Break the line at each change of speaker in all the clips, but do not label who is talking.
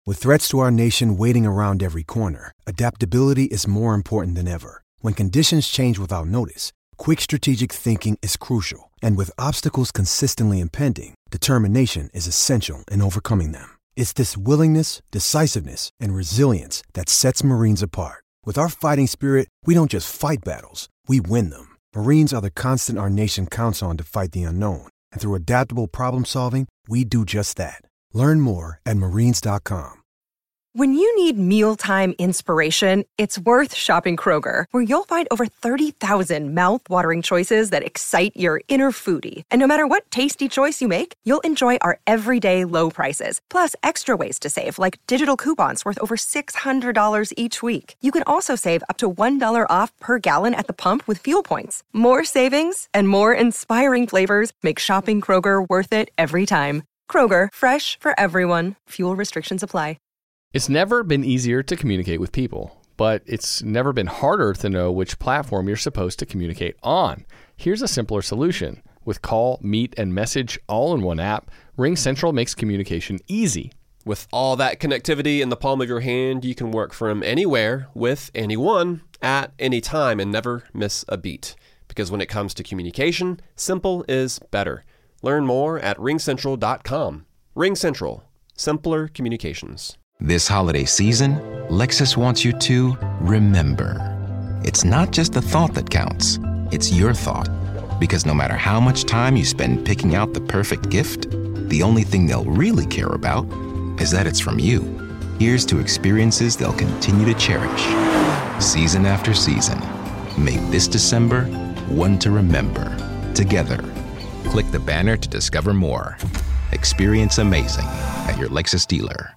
With threats to our nation waiting around every corner, adaptability is more important than ever. When conditions change without notice, quick strategic thinking is crucial. And with obstacles consistently impending, determination is essential in overcoming them. It's this willingness, decisiveness, and resilience that sets Marines apart. With our fighting spirit, we don't just fight battles, we win them. Marines are the constant our nation counts on to fight the unknown. And through adaptable problem solving, we do just that. Learn more at marines.com.
When you need mealtime inspiration, it's worth shopping Kroger, where you'll find over 30,000 mouth-watering choices that excite your inner foodie. And no matter what tasty choice you make, you'll enjoy our everyday low prices, plus extra ways to save, like digital coupons worth over $600 each week. You can also save up to $1 off per gallon at the pump with fuel points. More savings and more inspiring flavors make shopping Kroger worth it every time. Kroger, fresh for everyone. Fuel restrictions apply.
It's never been easier to communicate with people, but it's never been harder to know which platform you're supposed to communicate on. Here's a simpler solution. With call, meet, and message all in one app, RingCentral makes communication easy.
With all that connectivity in the palm of your hand, you can work from anywhere with anyone at any time and never miss a beat. Because when it comes to communication, simple is better. Learn more at ringcentral.com. RingCentral. Simpler communications.
This holiday season, Lexus wants you to remember. It's not just the thought that counts, it's your thought. Because no matter how much time you spend picking out the perfect gift, the only thing they'll really care about is that it's from you. Here's to experiences they'll continue to cherish. Season after season. Make this December one to remember. Together. Click the banner to discover more. Experience amazing at your Lexus dealer.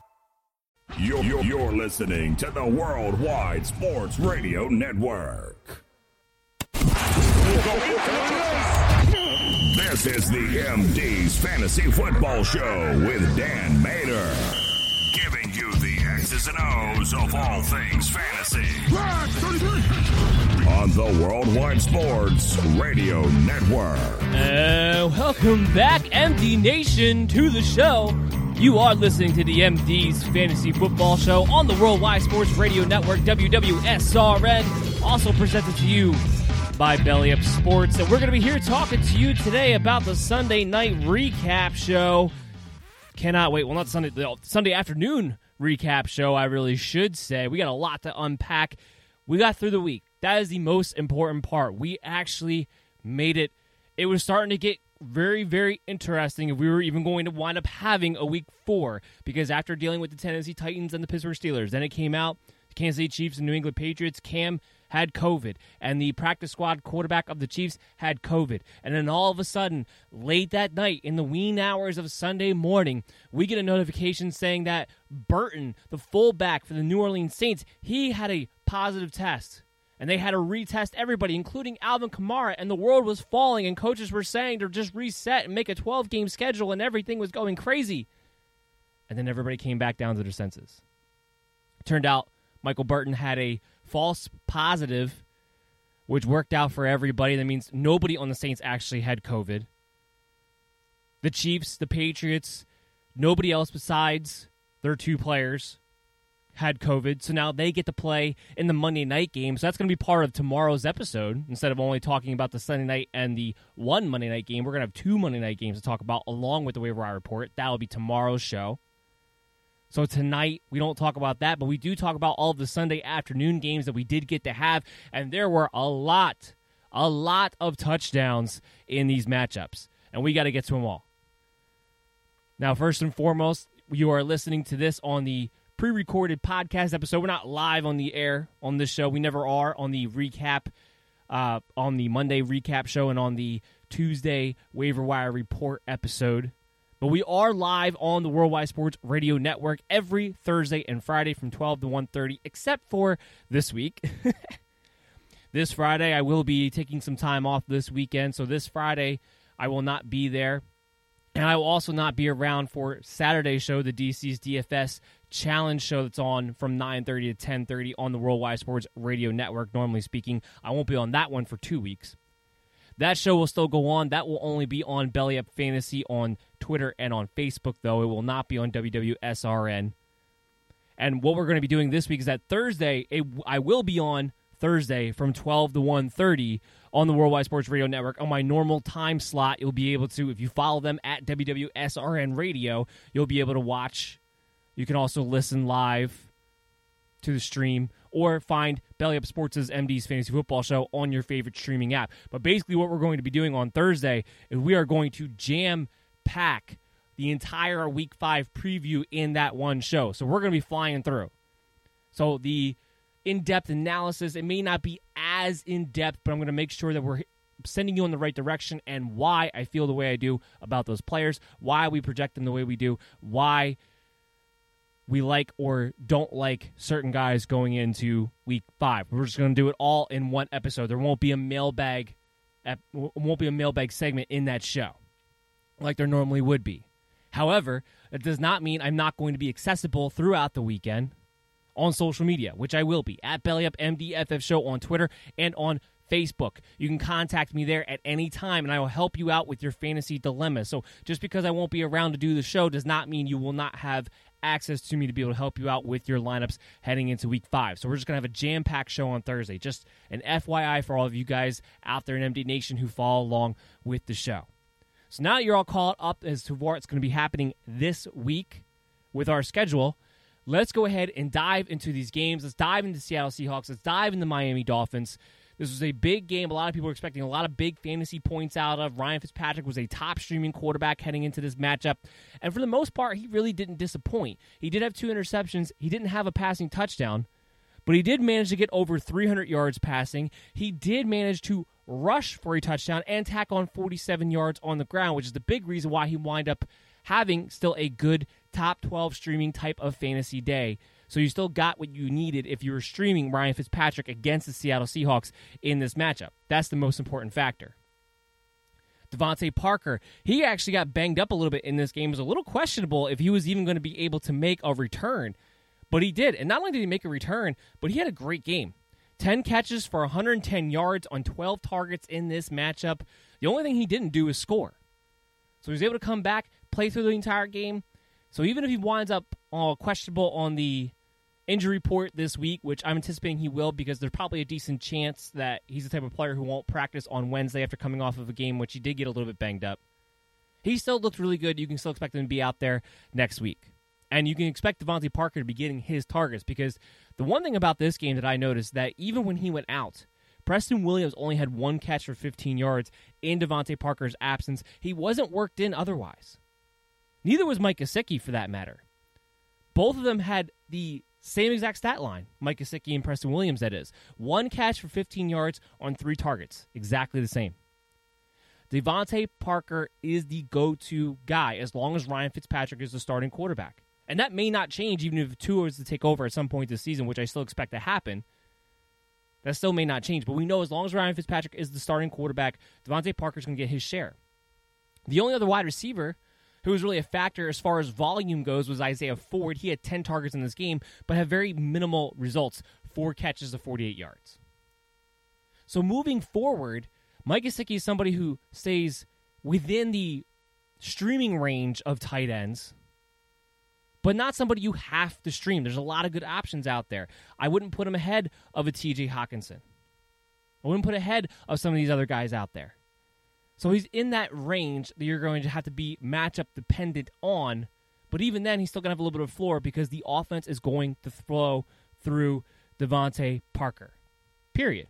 You're listening to the Worldwide Sports Radio Network. This is the MD's Fantasy Football Show with Dan Mater, giving you the X's and O's of all things fantasy on the Worldwide Sports Radio Network.
Welcome back, MD Nation, to the show. You are listening to the MD's Fantasy Football Show on the Worldwide Sports Radio Network, WWSRN, also presented to you by Belly Up Sports. And we're going to be here talking to you today about the Sunday night recap show. Cannot wait. Well, not Sunday, the Sunday afternoon recap show, I really should say. We got a lot to unpack. We got through the week. That is the most important part. We actually made it. It was starting to get very, very interesting if we were even going to wind up having a week 4, because after dealing with the Tennessee Titans and the Pittsburgh Steelers, then it came out, the Kansas City Chiefs and New England Patriots, Cam had COVID, and the practice squad quarterback of the Chiefs had COVID. And then all of a sudden, late that night, in the wee hours of Sunday morning, we get a notification saying that Burton, the fullback for the New Orleans Saints, he had a positive test. And they had to retest everybody, including Alvin Kamara, and the world was falling, and coaches were saying to just reset and make a 12-game schedule, and everything was going crazy. And then everybody came back down to their senses. It turned out Michael Burton had a false positive, which worked out for everybody. That means nobody on the Saints actually had COVID. The Chiefs, the Patriots, nobody else besides their 2 players had COVID, so now they get to play in the Monday night game. So that's going to be part of tomorrow's episode. Instead of only talking about the Sunday night and the one Monday night game, we're going to have 2 Monday night games to talk about along with the waiver wire report. That will be tomorrow's show. So tonight, we don't talk about that, but we do talk about all of the Sunday afternoon games that we did get to have, and there were a lot of touchdowns in these matchups, and we got to get to them all. Now, first and foremost, you are listening to this on the pre-recorded podcast episode. We're not live on the air on this show. We never are on the recap, on the Monday recap show and on the Tuesday waiver wire report episode. But we are live on the Worldwide Sports Radio Network every Thursday and Friday from 12 to 1:30, except for this week. This Friday, I will be taking some time off this weekend, so this Friday, I will not be there. And I will also not be around for Saturday's show, the DC's DFS Challenge show that's on from 9:30 to 10:30 on the Worldwide Sports Radio Network, normally speaking. I won't be on that one for 2 weeks. That show will still go on. That will only be on Belly Up Fantasy on Twitter and on Facebook, though. It will not be on WWSRN. And what we're going to be doing this week is that Thursday, I will be on Thursday from 12 to 1:30 on the Worldwide Sports Radio Network on my normal time slot. You'll be able to, if you follow them at WWSRN Radio, you'll be able to watch. You can also listen live to the stream or find Belly Up Sports' MD's Fantasy Football Show on your favorite streaming app. But basically what we're going to be doing on Thursday is we are going to jam-pack the entire Week 5 preview in that one show. So we're going to be flying through. So the in-depth analysis, it may not be as in-depth, but I'm going to make sure that we're sending you in the right direction and why I feel the way I do about those players, why we project them the way we do, why we like or don't like certain guys going into Week 5. We're just going to do it all in one episode. There won't be a mailbag segment in that show like there normally would be. However, it does not mean I'm not going to be accessible throughout the weekend on social media, which I will be, at BellyUpMDFF Show on Twitter and on Facebook. You can contact me there at any time, and I will help you out with your fantasy dilemma. So just because I won't be around to do the show does not mean you will not have access to me to be able to help you out with your lineups heading into Week 5. So we're just going to have a jam-packed show on Thursday. Just an FYI for all of you guys out there in MD Nation who follow along with the show. So now that you're all caught up as to what's going to be happening this week with our schedule, let's go ahead and dive into these games. Let's dive into Seattle Seahawks. Let's dive into Miami Dolphins. This was a big game. A lot of people were expecting a lot of big fantasy points out of. Ryan Fitzpatrick was a top streaming quarterback heading into this matchup. And for the most part, he really didn't disappoint. He did have 2 interceptions. He didn't have a passing touchdown. But he did manage to get over 300 yards passing. He did manage to rush for a touchdown and tack on 47 yards on the ground, which is the big reason why he wind up having still a good top 12 streaming type of fantasy day. So you still got what you needed if you were streaming Ryan Fitzpatrick against the Seattle Seahawks in this matchup. That's the most important factor. Devontae Parker, he actually got banged up a little bit in this game. It was a little questionable if he was even going to be able to make a return. But he did. And not only did he make a return, but he had a great game. 10 catches for 110 yards on 12 targets in this matchup. The only thing he didn't do is score. So he was able to come back, play through the entire game. So even if he winds up questionable on the injury report this week, which I'm anticipating he will because there's probably a decent chance that he's the type of player who won't practice on Wednesday after coming off of a game which he did get a little bit banged up. He still looked really good. You can still expect him to be out there next week. And you can expect Devontae Parker to be getting his targets because the one thing about this game that I noticed that even when he went out, Preston Williams only had 1 catch for 15 yards in Devontae Parker's absence. He wasn't worked in otherwise. Neither was Mike Gesicki for that matter. Both of them had the same exact stat line, Mike Gesicki and Preston Williams, that is. 1 catch for 15 yards on 3 targets. Exactly the same. Devontae Parker is the go-to guy as long as Ryan Fitzpatrick is the starting quarterback. And that may not change even if Tua is to take over at some point this season, which I still expect to happen. That still may not change. But we know as long as Ryan Fitzpatrick is the starting quarterback, Devontae Parker's going to get his share. The only other wide receiver who was really a factor as far as volume goes was Isaiah Ford. He had 10 targets in this game, but had very minimal results. 4 catches of 48 yards. So moving forward, Mike Gesicki is somebody who stays within the streaming range of tight ends, but not somebody you have to stream. There's a lot of good options out there. I wouldn't put him ahead of a TJ Hawkinson. I wouldn't put ahead of some of these other guys out there. So he's in that range that you're going to have to be matchup dependent on, but even then he's still going to have a little bit of floor because the offense is going to flow through Devontae Parker. Period.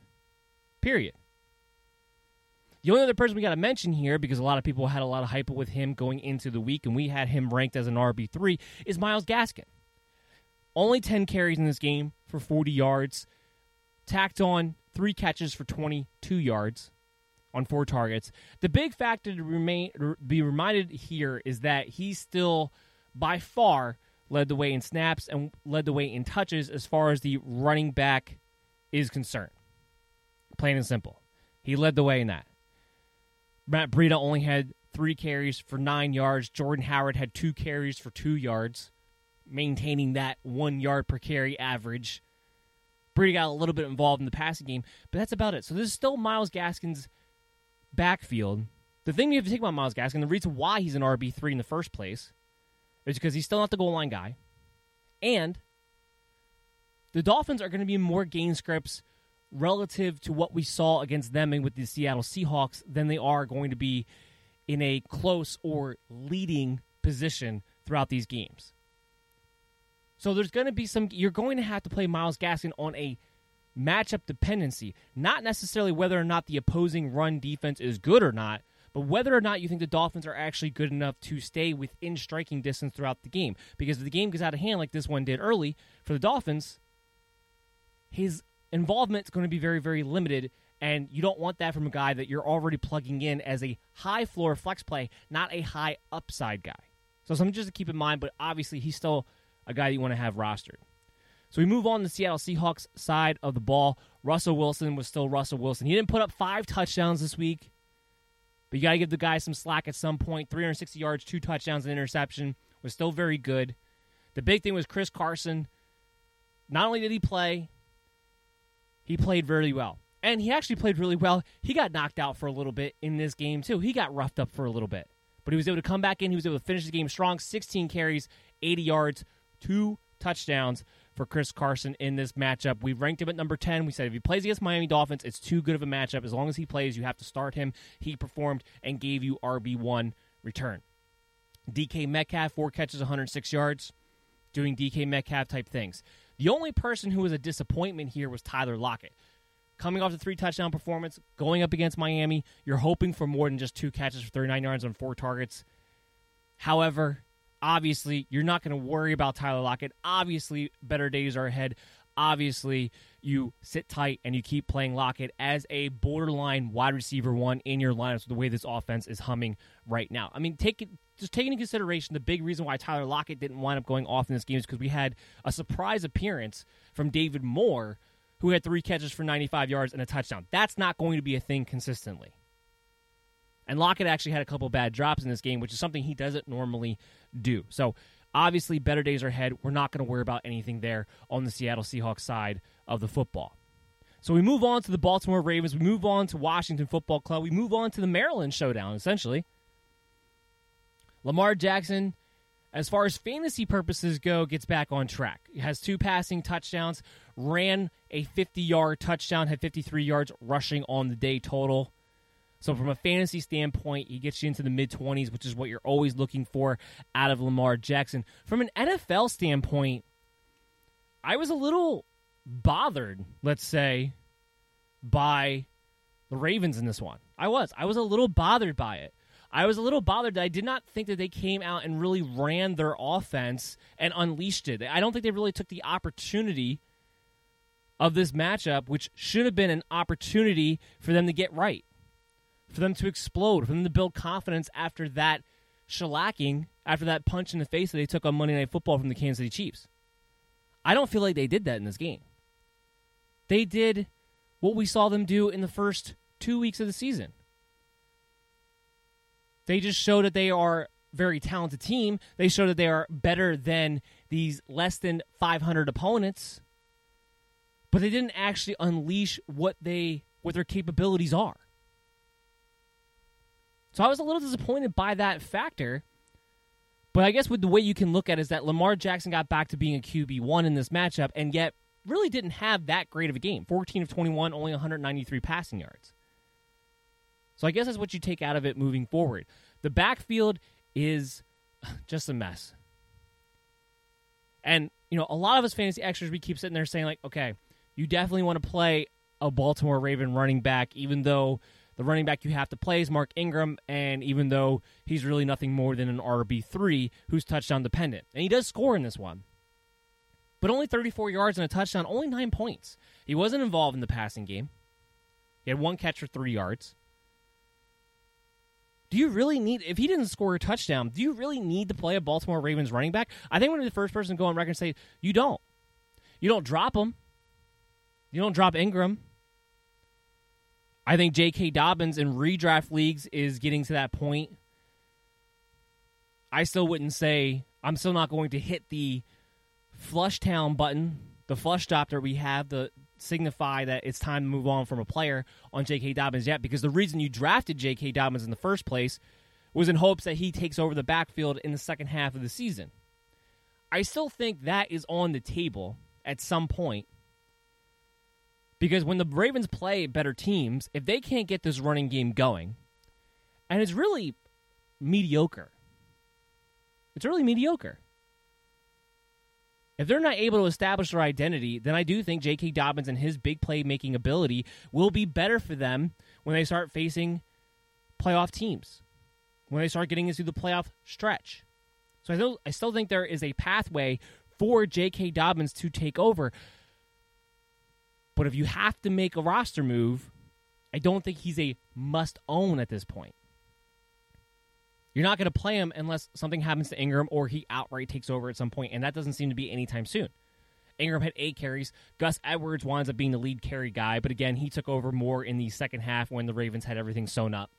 The only other person we got to mention here, because a lot of people had a lot of hype with him going into the week, and we had him ranked as an RB3, is Myles Gaskin. Only 10 carries in this game for 40 yards, tacked on 3 catches for 22 yards on 4 targets. The big factor to be reminded here is that he still, by far, led the way in snaps and led the way in touches as far as the running back is concerned. Plain and simple. He led the way in that. Matt Breida only had 3 carries for 9 yards. Jordan Howard had 2 carries for 2 yards, maintaining that 1 yard per carry average. Breida got a little bit involved in the passing game, but that's about it. So this is still Myles Gaskin's backfield. The thing you have to take about Myles Gaskin, the reason why he's an RB3 in the first place, is because he's still not the goal line guy, and the Dolphins are going to be more game scripts relative to what we saw against them and with the Seattle Seahawks than they are going to be in a close or leading position throughout these games. So there's going to be you're going to have to play Myles Gaskin on a matchup dependency, not necessarily whether or not the opposing run defense is good or not, but whether or not you think the Dolphins are actually good enough to stay within striking distance throughout the game. Because if the game goes out of hand like this one did early for the Dolphins, his involvement is going to be very, very limited, and you don't want that from a guy that you're already plugging in as a high-floor flex play, not a high-upside guy. So something just to keep in mind, but obviously he's still a guy that you want to have rostered. So we move on to the Seattle Seahawks side of the ball. Russell Wilson was still Russell Wilson. He didn't put up 5 touchdowns this week, but you got to give the guy some slack at some point. 360 yards, 2 touchdowns, and interception was still very good. The big thing was Chris Carson. Not only did he play, he played really well. And he actually played really well. He got knocked out for a little bit in this game, too. He got roughed up for a little bit. But he was able to come back in. He was able to finish the game strong. 16 carries, 80 yards, 2 touchdowns for Chris Carson in this matchup. We ranked him at number 10. We said if he plays against Miami Dolphins, it's too good of a matchup. As long as he plays, you have to start him. He performed and gave you RB1 return. DK Metcalf, 4 catches, 106 yards, doing DK Metcalf type things. The only person who was a disappointment here was Tyler Lockett. Coming off the 3 touchdown performance, going up against Miami, you're hoping for more than just 2 catches for 39 yards on 4 targets. However, obviously, you're not going to worry about Tyler Lockett. Obviously, better days are ahead. Obviously, you sit tight and you keep playing Lockett as a borderline wide receiver 1 in your lineups with the way this offense is humming right now. I mean, just taking into consideration the big reason why Tyler Lockett didn't wind up going off in this game is because we had a surprise appearance from David Moore, who had 3 catches for 95 yards and a touchdown. That's not going to be a thing consistently. And Lockett actually had a couple bad drops in this game, which is something he doesn't normally do. So, obviously, better days are ahead. We're not going to worry about anything there on the Seattle Seahawks side of the football. So we move on to the Baltimore Ravens. We move on to Washington Football Club. We move on to the Maryland Showdown, essentially. Lamar Jackson, as far as fantasy purposes go, gets back on track. He has 2 passing touchdowns, ran a 50-yard touchdown, had 53 yards rushing on the day total. So from a fantasy standpoint, he gets you into the mid-20s, which is what you're always looking for out of Lamar Jackson. From an NFL standpoint, I was a little bothered, let's say, by the Ravens in this one. I was a little bothered by it. I was a little bothered that I did not think that they came out and really ran their offense and unleashed it. I don't think they really took the opportunity of this matchup, which should have been an opportunity for them to get right, for them to explode, for them to build confidence after that shellacking, after that punch in the face that they took on Monday Night Football from the Kansas City Chiefs. I don't feel like they did that in this game. They did what we saw them do in the first 2 weeks of the season. They just show that they are a very talented team. They show that they are better than these less than 500 opponents. But they didn't actually unleash what their capabilities are. So I was a little disappointed by that factor. But I guess with the way you can look at it is that Lamar Jackson got back to being a QB1 in this matchup and yet really didn't have that great of a game. 14 of 21, only 193 passing yards. So I guess that's what you take out of it moving forward. The backfield is just a mess. And, a lot of us fantasy extras, we keep sitting there saying, like, okay, you definitely want to play a Baltimore Raven running back, even though the running back you have to play is Mark Ingram, and even though he's really nothing more than an RB3 who's touchdown dependent. And he does score in this one. But only 34 yards and a touchdown, only 9 points. He wasn't involved in the passing game. He had 1 catch for 3 yards. Do you really need, if he didn't score a touchdown, do you really need to play a Baltimore Ravens running back? I think I'm going to be the first person to go on record and say, you don't. You don't drop him. You don't drop Ingram. I think J.K. Dobbins in redraft leagues is getting to that point. I still wouldn't say, I'm still not going to hit the flush town button, the flush stop that we have to signify that it's time to move on from a player on J.K. Dobbins yet, because the reason you drafted J.K. Dobbins in the first place was in hopes that he takes over the backfield in the second half of the season. I still think that is on the table. at some point. Because when the Ravens play better teams, if they can't get this running game going, and it's really mediocre. It's really mediocre. If they're not able to establish their identity, then I do think J.K. Dobbins and his big play-making ability will be better for them when they start facing playoff teams, when they start getting into the playoff stretch. So I still think there is a pathway for J.K. Dobbins to take over. But if you have to make a roster move, I don't think he's a must-own at this point. You're not going to play him unless something happens to Ingram or he outright takes over at some point, and that doesn't seem to be anytime soon. Ingram had 8 carries. Gus Edwards winds up being the lead carry guy, but again, he took over more in the second half when the Ravens had everything sewn up.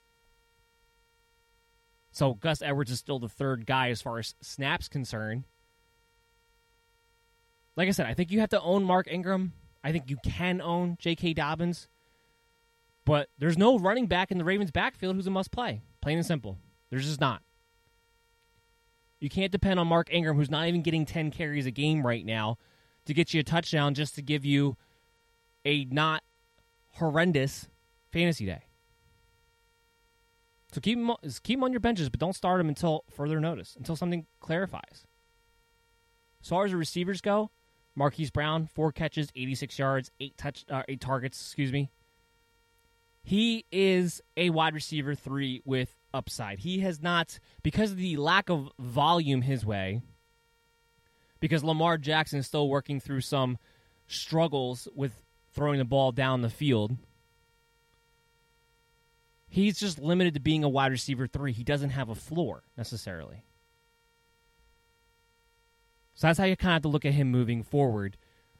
So Gus Edwards is still the third guy as far as snaps concerned. Like I said, I think you have to own Mark Ingram. I think you can own J.K. Dobbins. But there's no running back in the Ravens' backfield who's a must-play. Plain and simple. There's just not. You can't depend on Mark Ingram, who's not even getting 10 carries a game right now, to get you a touchdown just to give you a not horrendous fantasy day. So keep him on your benches, but don't start him until further notice, until something clarifies. As far as the receivers go, Marquise Brown, 4 catches, 86 yards, 8 targets, He is a wide receiver 3 with upside. He has not, because of the lack of volume his way, because Lamar Jackson is still working through some struggles with throwing the ball down the field, he's just limited to being a wide receiver 3. He doesn't have a floor, necessarily. So that's how you kind of have to look at him moving forward.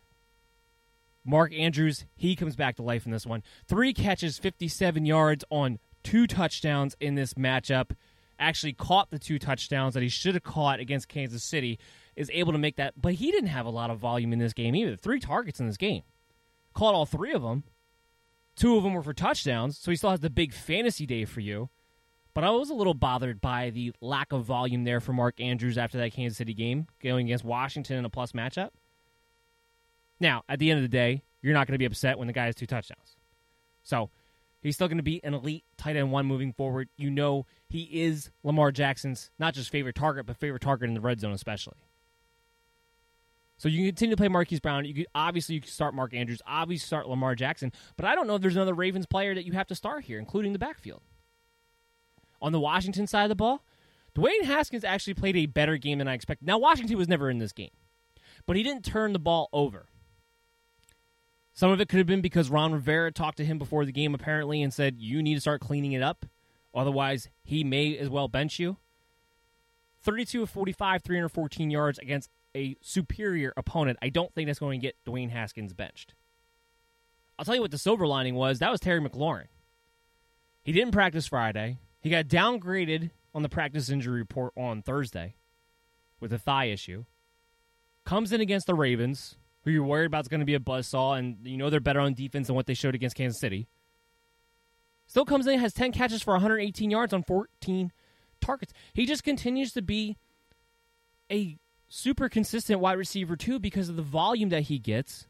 Mark Andrews, he comes back to life in this one. 3 catches, 57 yards on 2 touchdowns in this matchup. Actually caught the 2 touchdowns that he should have caught against Kansas City. Is able to make that. But he didn't have a lot of volume in this game either. 3 targets in this game. Caught all 3 of them. 2 of them were for touchdowns, so he still has the big fantasy day for you. But I was a little bothered by the lack of volume there for Mark Andrews after that Kansas City game, going against Washington in a plus matchup. Now, at the end of the day, you're not going to be upset when the guy has 2 touchdowns. So, he's still going to be an elite tight end 1 moving forward. You know he is Lamar Jackson's not just favorite target, but favorite target in the red zone especially. So you can continue to play Marquise Brown. You can start Mark Andrews. Obviously start Lamar Jackson. But I don't know if there's another Ravens player that you have to start here, including the backfield. On the Washington side of the ball, Dwayne Haskins actually played a better game than I expected. Now, Washington was never in this game, but he didn't turn the ball over. Some of it could have been because Ron Rivera talked to him before the game, apparently, and said, you need to start cleaning it up. Otherwise, he may as well bench you. 32 of 45, 314 yards against a superior opponent. I don't think that's going to get Dwayne Haskins benched. I'll tell you what the silver lining was. That was Terry McLaurin. He didn't practice Friday. He got downgraded on the practice injury report on Thursday with a thigh issue. Comes in against the Ravens, who you're worried about is going to be a buzzsaw, and you know they're better on defense than what they showed against Kansas City. Still comes in, has 10 catches for 118 yards on 14 targets. He just continues to be a super consistent wide receiver, too, because of the volume that he gets.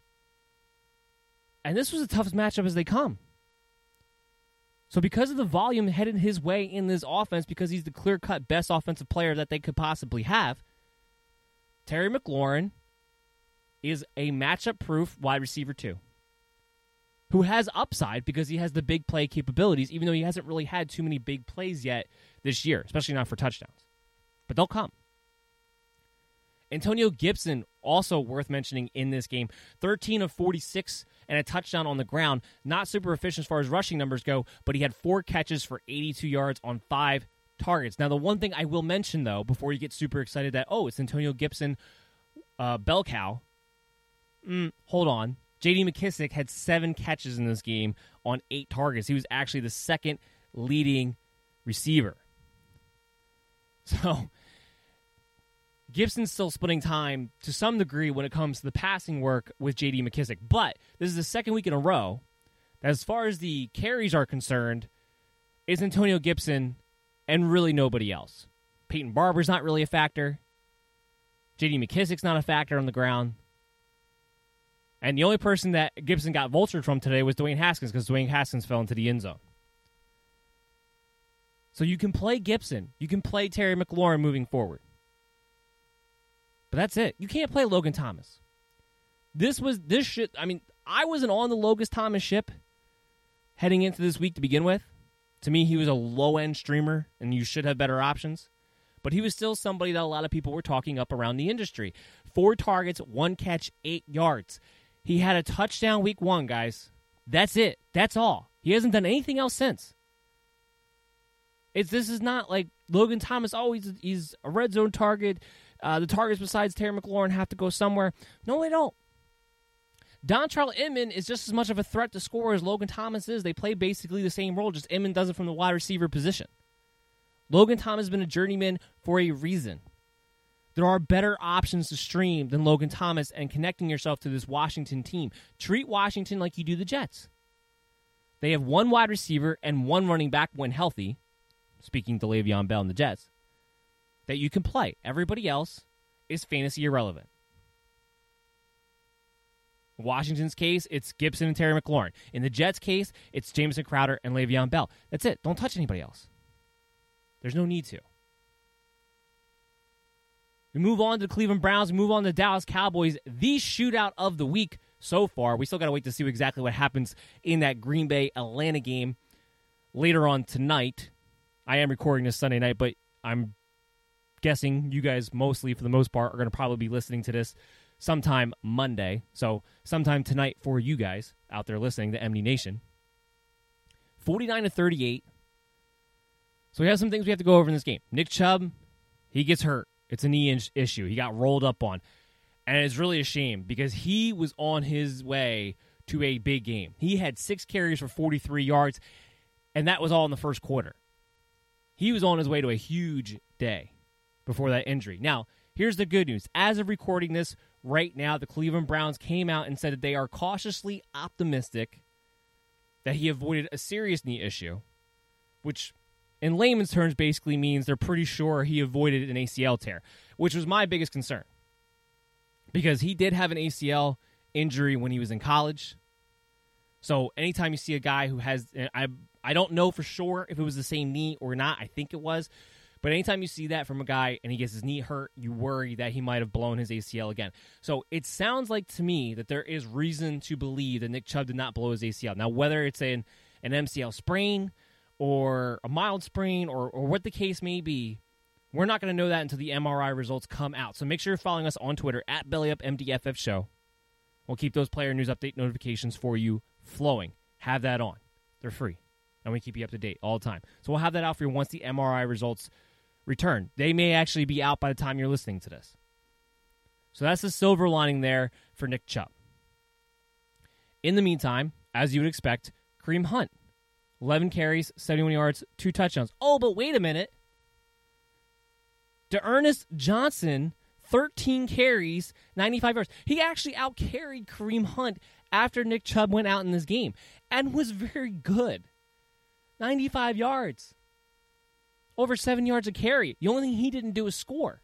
And this was the toughest matchup as they come. So because of the volume headed his way in this offense, because he's the clear-cut best offensive player that they could possibly have, Terry McLaurin is a matchup-proof wide receiver 2 who has upside because he has the big play capabilities, even though he hasn't really had too many big plays yet this year, especially not for touchdowns. But they'll come. Antonio Gibson, also worth mentioning in this game, 13 of 46 and a touchdown on the ground. Not super efficient as far as rushing numbers go, but he had 4 catches for 82 yards on 5 targets. Now, the one thing I will mention, though, before you get super excited that, it's Antonio Gibson, bell cow, hold on. J.D. McKissick had 7 catches in this game on 8 targets. He was actually the second leading receiver. So Gibson's still splitting time to some degree when it comes to the passing work with J.D. McKissick. But this is the second week in a row that as far as the carries are concerned, it's Antonio Gibson and really nobody else. Peyton Barber's not really a factor. J.D. McKissick's not a factor on the ground. And the only person that Gibson got vultured from today was Dwayne Haskins because Dwayne Haskins fell into the end zone. So you can play Gibson. You can play Terry McLaurin moving forward. But that's it. You can't play Logan Thomas. I wasn't on the Logan Thomas ship heading into this week to begin with. To me, he was a low-end streamer, and you should have better options. But he was still somebody that a lot of people were talking up around the industry. 4 targets, 1 catch, 8 yards. He had a touchdown week 1, guys. That's it. That's all. He hasn't done anything else since. This is not like Logan Thomas, he's a red zone target. The targets besides Terry McLaurin have to go somewhere. No, they don't. Dontrell Inman is just as much of a threat to score as Logan Thomas is. They play basically the same role, just Inman does it from the wide receiver position. Logan Thomas has been a journeyman for a reason. There are better options to stream than Logan Thomas and connecting yourself to this Washington team. Treat Washington like you do the Jets. They have 1 wide receiver and 1 running back when healthy, speaking to Le'Veon Bell and the Jets, that you can play. Everybody else is fantasy irrelevant. In Washington's case, it's Gibson and Terry McLaurin. In the Jets' case, it's Jamison Crowder and Le'Veon Bell. That's it. Don't touch anybody else. There's no need to. We move on to the Cleveland Browns. We move on to the Dallas Cowboys. The shootout of the week so far. We still got to wait to see exactly what happens in that Green Bay-Atlanta game later on tonight. I am recording this Sunday night, but I'm guessing you guys mostly, for the most part, are going to probably be listening to this sometime Monday. So sometime tonight for you guys out there listening to MD Nation. 49-38. So we have some things we have to go over in this game. Nick Chubb, he gets hurt. It's a knee issue. He got rolled up on. And it's really a shame because he was on his way to a big game. He had 6 carries for 43 yards, and that was all in the first quarter. He was on his way to a huge day before that injury. Now, here's the good news. As of recording this right now, the Cleveland Browns came out and said that they are cautiously optimistic that he avoided a serious knee issue, which in layman's terms basically means they're pretty sure he avoided an ACL tear, which was my biggest concern. Because he did have an ACL injury when he was in college. So anytime you see a guy who has, I don't know for sure if it was the same knee or not. I think it was. But anytime you see that from a guy and he gets his knee hurt, you worry that he might have blown his ACL again. So it sounds like to me that there is reason to believe that Nick Chubb did not blow his ACL. Now, whether it's an MCL sprain or a mild sprain or what the case may be, we're not going to know that until the MRI results come out. So make sure you're following us on Twitter at BellyUpMDFF Show. We'll keep those player news update notifications for you flowing. Have that on. They're free. And we keep you up to date all the time. So we'll have that out for you once the MRI results return. They may actually be out by the time you're listening to this. So that's the silver lining there for Nick Chubb. In the meantime, as you would expect, Kareem Hunt, 11 carries, 71 yards, 2 touchdowns. Oh, but wait a minute. D'Ernest Johnson, 13 carries, 95 yards. He actually outcarried Kareem Hunt after Nick Chubb went out in this game and was very good. 95 yards. Over 7 yards a carry. The only thing he didn't do is score.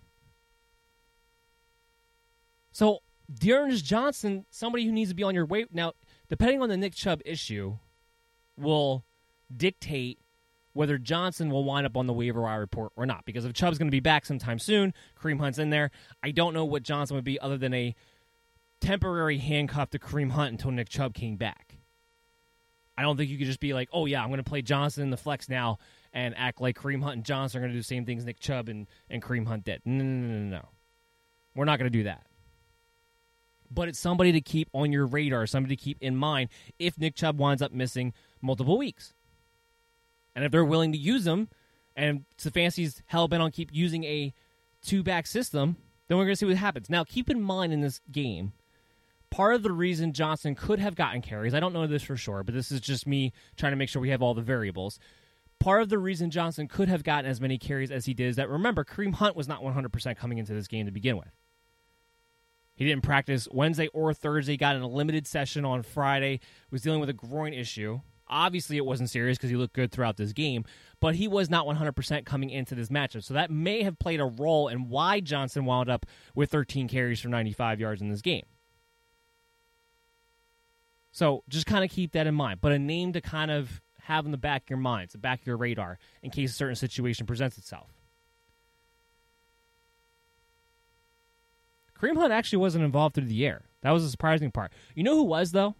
So, D'Ernest Johnson, somebody who needs to be on your way. Now, depending on the Nick Chubb issue, will dictate whether Johnson will wind up on the waiver wire report or not. Because if Chubb's going to be back sometime soon, Kareem Hunt's in there. I don't know what Johnson would be other than a temporary handcuff to Kareem Hunt until Nick Chubb came back. I don't think you could just be like, oh, yeah, I'm going to play Johnson in the flex now and act like Kareem Hunt and Johnson are going to do the same things Nick Chubb and Kareem Hunt did. No. We're not going to do that. But it's somebody to keep on your radar, somebody to keep in mind if Nick Chubb winds up missing multiple weeks. And if they're willing to use him, and Stefanski's hell-bent on keep using a 2-back system, then we're going to see what happens. Now, keep in mind in this game, part of the reason Johnson could have gotten carries, I don't know this for sure, but this is just me trying to make sure we have all the variables. Part of the reason Johnson could have gotten as many carries as he did is that, remember, Kareem Hunt was not 100% coming into this game to begin with. He didn't practice Wednesday or Thursday, got in a limited session on Friday, was dealing with a groin issue. Obviously, it wasn't serious because he looked good throughout this game, but he was not 100% coming into this matchup. So that may have played a role in why Johnson wound up with 13 carries for 95 yards in this game. So just kind of keep that in mind. But a name to kind of have in the back of your mind, the back of your radar, in case a certain situation presents itself. Kareem Hunt actually wasn't involved through the air. That was the surprising part. You know who was, though?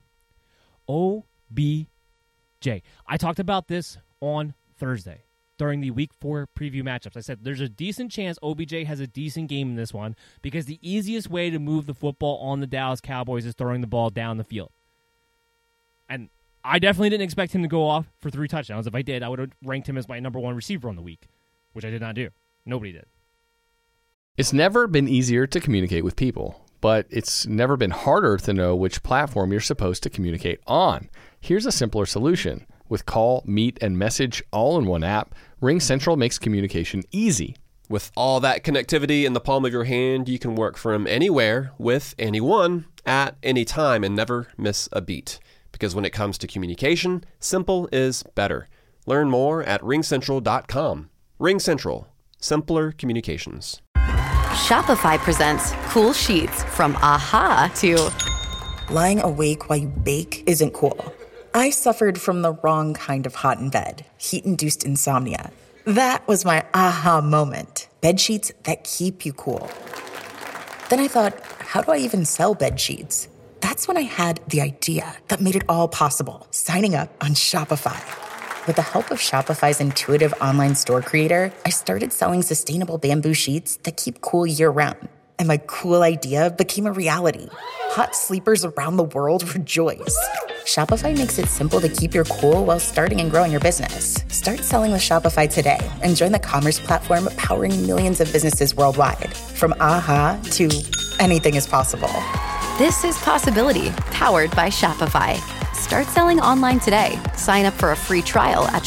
OBJ. I talked about this on Thursday during the Week 4 preview matchups. I said there's a decent chance OBJ has a decent game in this one because the easiest way to move the football on the Dallas Cowboys is throwing the ball down the field. And I definitely didn't expect him to go off for 3 touchdowns. If I did, I would have ranked him as my number 1 receiver on the week, which I did not do. Nobody did.
It's never been easier to communicate with people, but it's never been harder to know which platform you're supposed to communicate on. Here's a simpler solution. With call, meet, and message all in one app, RingCentral makes communication easy.
With all that connectivity in the palm of your hand, you can work from anywhere with anyone at any time and never miss a beat. Because when it comes to communication, simple is better. Learn more at ringcentral.com. RingCentral. Simpler communications.
Shopify presents cool sheets from AHA to
lying awake while you bake isn't cool. I suffered from the wrong kind of hot in bed, heat-induced insomnia. That was my aha moment. Bed sheets that keep you cool. Then I thought, how do I even sell bed sheets? That's when I had the idea that made it all possible, signing up on Shopify. With the help of Shopify's intuitive online store creator, I started selling sustainable bamboo sheets that keep cool year-round. And my cool idea became a reality. Hot sleepers around the world rejoice. Shopify makes it simple to keep your cool while starting and growing your business. Start selling with Shopify today and join the commerce platform powering millions of businesses worldwide. From AHA to anything is possible.
This is Possibility, powered by Shopify. Start selling online today. Sign up for a free trial at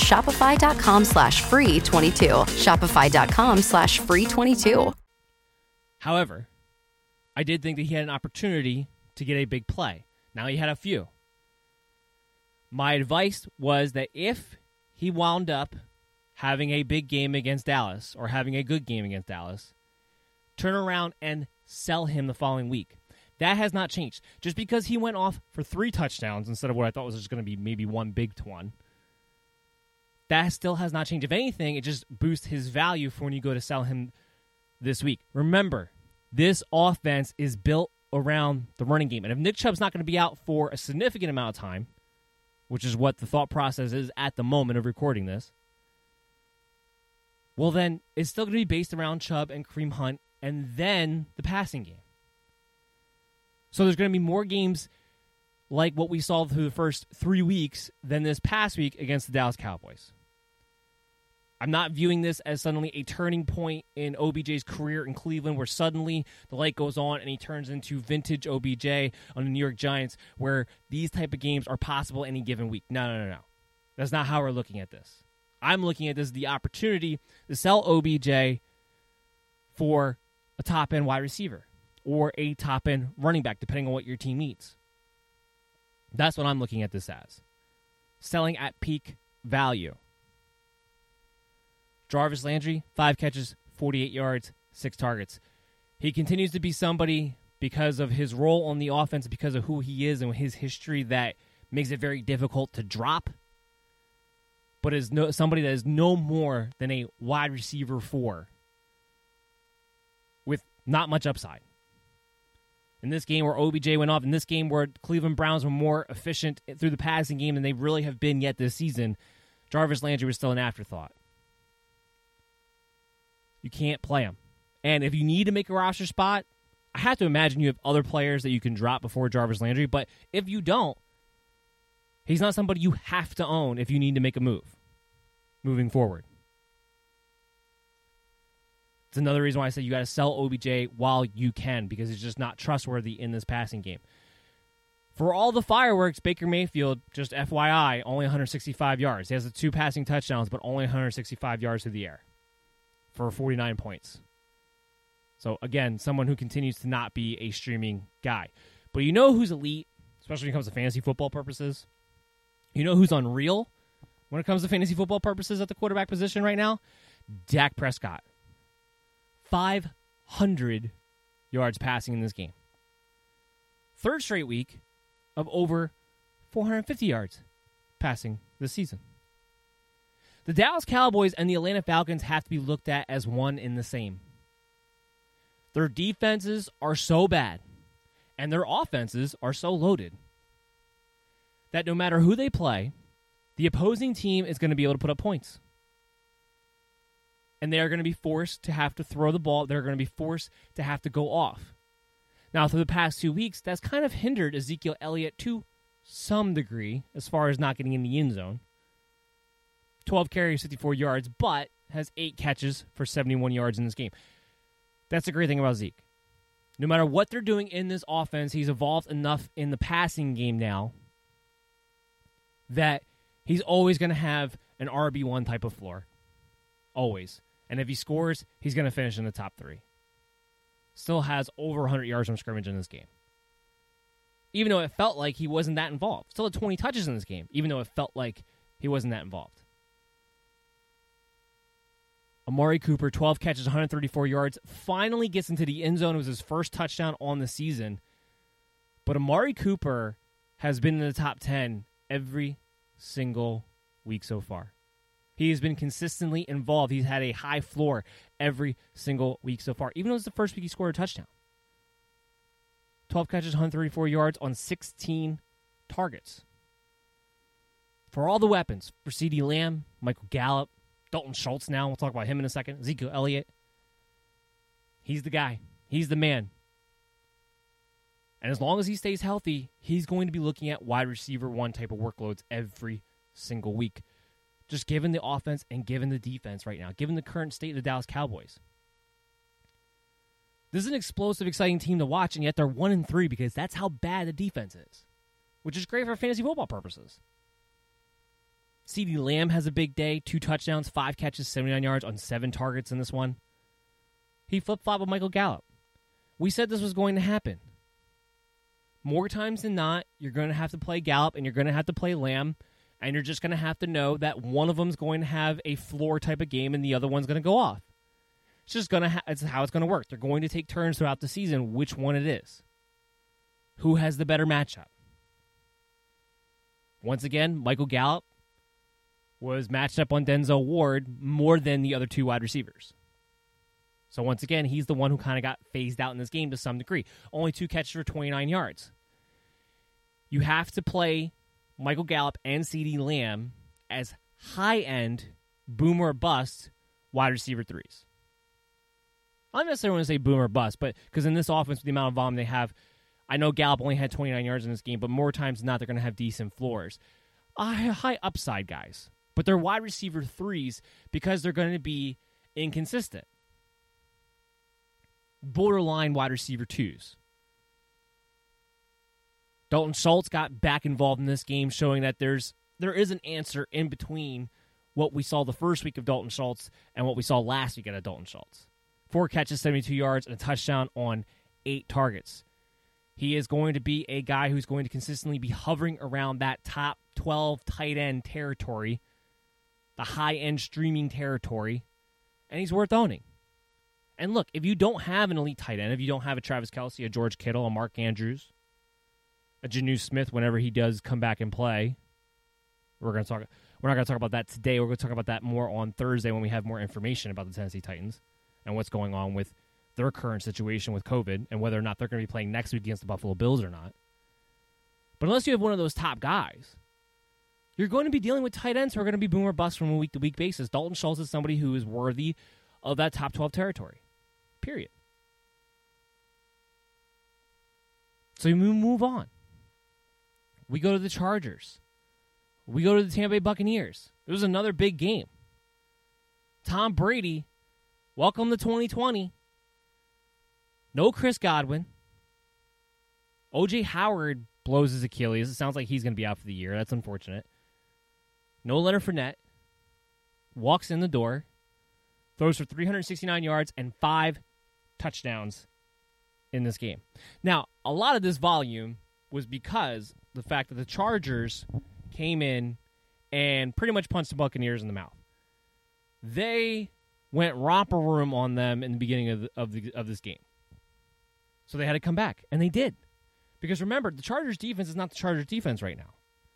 shopify.com/free22. Shopify.com/free22.
However, I did think that he had an opportunity to get a big play. Now he had a few. My advice was that if he wound up having a big game against Dallas or having a good game against Dallas, turn around and sell him the following week. That has not changed. Just because he went off for 3 touchdowns instead of what I thought was just going to be maybe one big one, that still has not changed. If anything, it just boosts his value for when you go to sell him this week. Remember, this offense is built around the running game. And if Nick Chubb's not going to be out for a significant amount of time, which is what the thought process is at the moment of recording this, well then, it's still going to be based around Chubb and Kareem Hunt and then the passing game. So there's going to be more games like what we saw through the first 3 weeks than this past week against the Dallas Cowboys. I'm not viewing this as suddenly a turning point in OBJ's career in Cleveland where suddenly the light goes on and he turns into vintage OBJ on the New York Giants where these type of games are possible any given week. No. That's not how we're looking at this. I'm looking at this as the opportunity to sell OBJ for a top-end wide receiver or a top-end running back, depending on what your team needs. That's what I'm looking at this as. Selling at peak value. Jarvis Landry, 5 catches, 48 yards, 6 targets. He continues to be somebody, because of his role on the offense, because of who he is and his history, that makes it very difficult to drop, but is somebody that is no more than a wide receiver 4 with not much upside. In this game where OBJ went off, in this game where Cleveland Browns were more efficient through the passing game than they really have been yet this season, Jarvis Landry was still an afterthought. You can't play him. And if you need to make a roster spot, I have to imagine you have other players that you can drop before Jarvis Landry, but if you don't, he's not somebody you have to own if you need to make a move moving forward. It's another reason why I say you got to sell OBJ while you can, because he's just not trustworthy in this passing game. For all the fireworks, Baker Mayfield, just FYI, only 165 yards. He has the 2 passing touchdowns, but only 165 yards through the air for 49 points. So, again, someone who continues to not be a streaming guy. But you know who's elite, especially when it comes to fantasy football purposes? You know who's unreal when it comes to fantasy football purposes at the quarterback position right now? Dak Prescott. 500 yards passing in this game. 3rd straight week of over 450 yards passing this season. The Dallas Cowboys and the Atlanta Falcons have to be looked at as one in the same. Their defenses are so bad, and their offenses are so loaded, that no matter who they play, the opposing team is going to be able to put up points. And they are going to be forced to have to throw the ball. They're going to be forced to have to go off. Now, through the past 2 weeks, that's kind of hindered Ezekiel Elliott to some degree as far as not getting in the end zone. 12 carries, 54 yards, but has 8 catches for 71 yards in this game. That's the great thing about Zeke. No matter what they're doing in this offense, he's evolved enough in the passing game now that he's always going to have an RB1 type of floor. Always. And if he scores, he's going to finish in the top 3. Still has over 100 yards from scrimmage in this game. Even though it felt like he wasn't that involved. Still had 20 touches in this game, even though it felt like he wasn't that involved. Amari Cooper, 12 catches, 134 yards, finally gets into the end zone. It was his first touchdown on the season. But Amari Cooper has been in the top 10 every single week so far. He has been consistently involved. He's had a high floor every single week so far, even though it's the first week he scored a touchdown. 12 catches, 134 yards on 16 targets. For all the weapons, for CeeDee Lamb, Michael Gallup, Dalton Schultz now, we'll talk about him in a second, Ezekiel Elliott, he's the guy. He's the man. And as long as he stays healthy, he's going to be looking at wide receiver 1 type of workloads every single week. Just given the offense and given the defense right now, given the current state of the Dallas Cowboys. This is an explosive, exciting team to watch, and yet they're 1-3 because that's how bad the defense is, which is great for fantasy football purposes. CeeDee Lamb has a big day, 2 touchdowns, 5 catches, 79 yards on 7 targets in this one. He flip-flopped with Michael Gallup. We said this was going to happen. More times than not, you're going to have to play Gallup and you're going to have to play Lamb, and you're just going to have to know that one of them is going to have a floor type of game and the other one's going to go off. It's just going to it's how it's going to work. They're going to take turns throughout the season which one it is. Who has the better matchup? Once again, Michael Gallup was matched up on Denzel Ward more than the other 2 wide receivers. So once again, he's the one who kind of got phased out in this game to some degree. Only 2 catches for 29 yards. You have to play Michael Gallup and CeeDee Lamb as high-end, boomer or bust wide receiver 3s. I don't necessarily want to say boomer or bust, but because in this offense, with the amount of volume they have, I know Gallup only had 29 yards in this game, but more times than not, they're going to have decent floors. High upside guys. But they're wide receiver 3s because they're going to be inconsistent. Borderline wide receiver 2s. Dalton Schultz got back involved in this game, showing that there is an answer in between what we saw the first week of Dalton Schultz and what we saw last week of Dalton Schultz. 4 catches, 72 yards, and a touchdown on 8 targets. He is going to be a guy who's going to consistently be hovering around that top 12 tight end territory, the high-end streaming territory, and he's worth owning. And look, if you don't have an elite tight end, if you don't have a Travis Kelce, a George Kittle, a Mark Andrews, a Jonnu Smith whenever he does come back and play, we're not going to talk about that today. We're going to talk about that more on Thursday when we have more information about the Tennessee Titans and what's going on with their current situation with COVID and whether or not they're going to be playing next week against the Buffalo Bills or not. But unless you have one of those top guys, you're going to be dealing with tight ends who are going to be boomer bust from a week-to-week basis. Dalton Schultz is somebody who is worthy of that top 12 territory. Period. So we move on. We go to the Chargers. We go to the Tampa Bay Buccaneers. It was another big game. Tom Brady, welcome to 2020. No Chris Godwin. O.J. Howard blows his Achilles. It sounds like he's going to be out for the year. That's unfortunate. No Leonard Fournette. Walks in the door. Throws for 369 yards and 5 touchdowns in this game. Now, a lot of this volume was because the fact that the Chargers came in and pretty much punched the Buccaneers in the mouth. They went romper room on them in the beginning of this game. So they had to come back, and they did. Because remember, the Chargers defense is not the Chargers defense right now.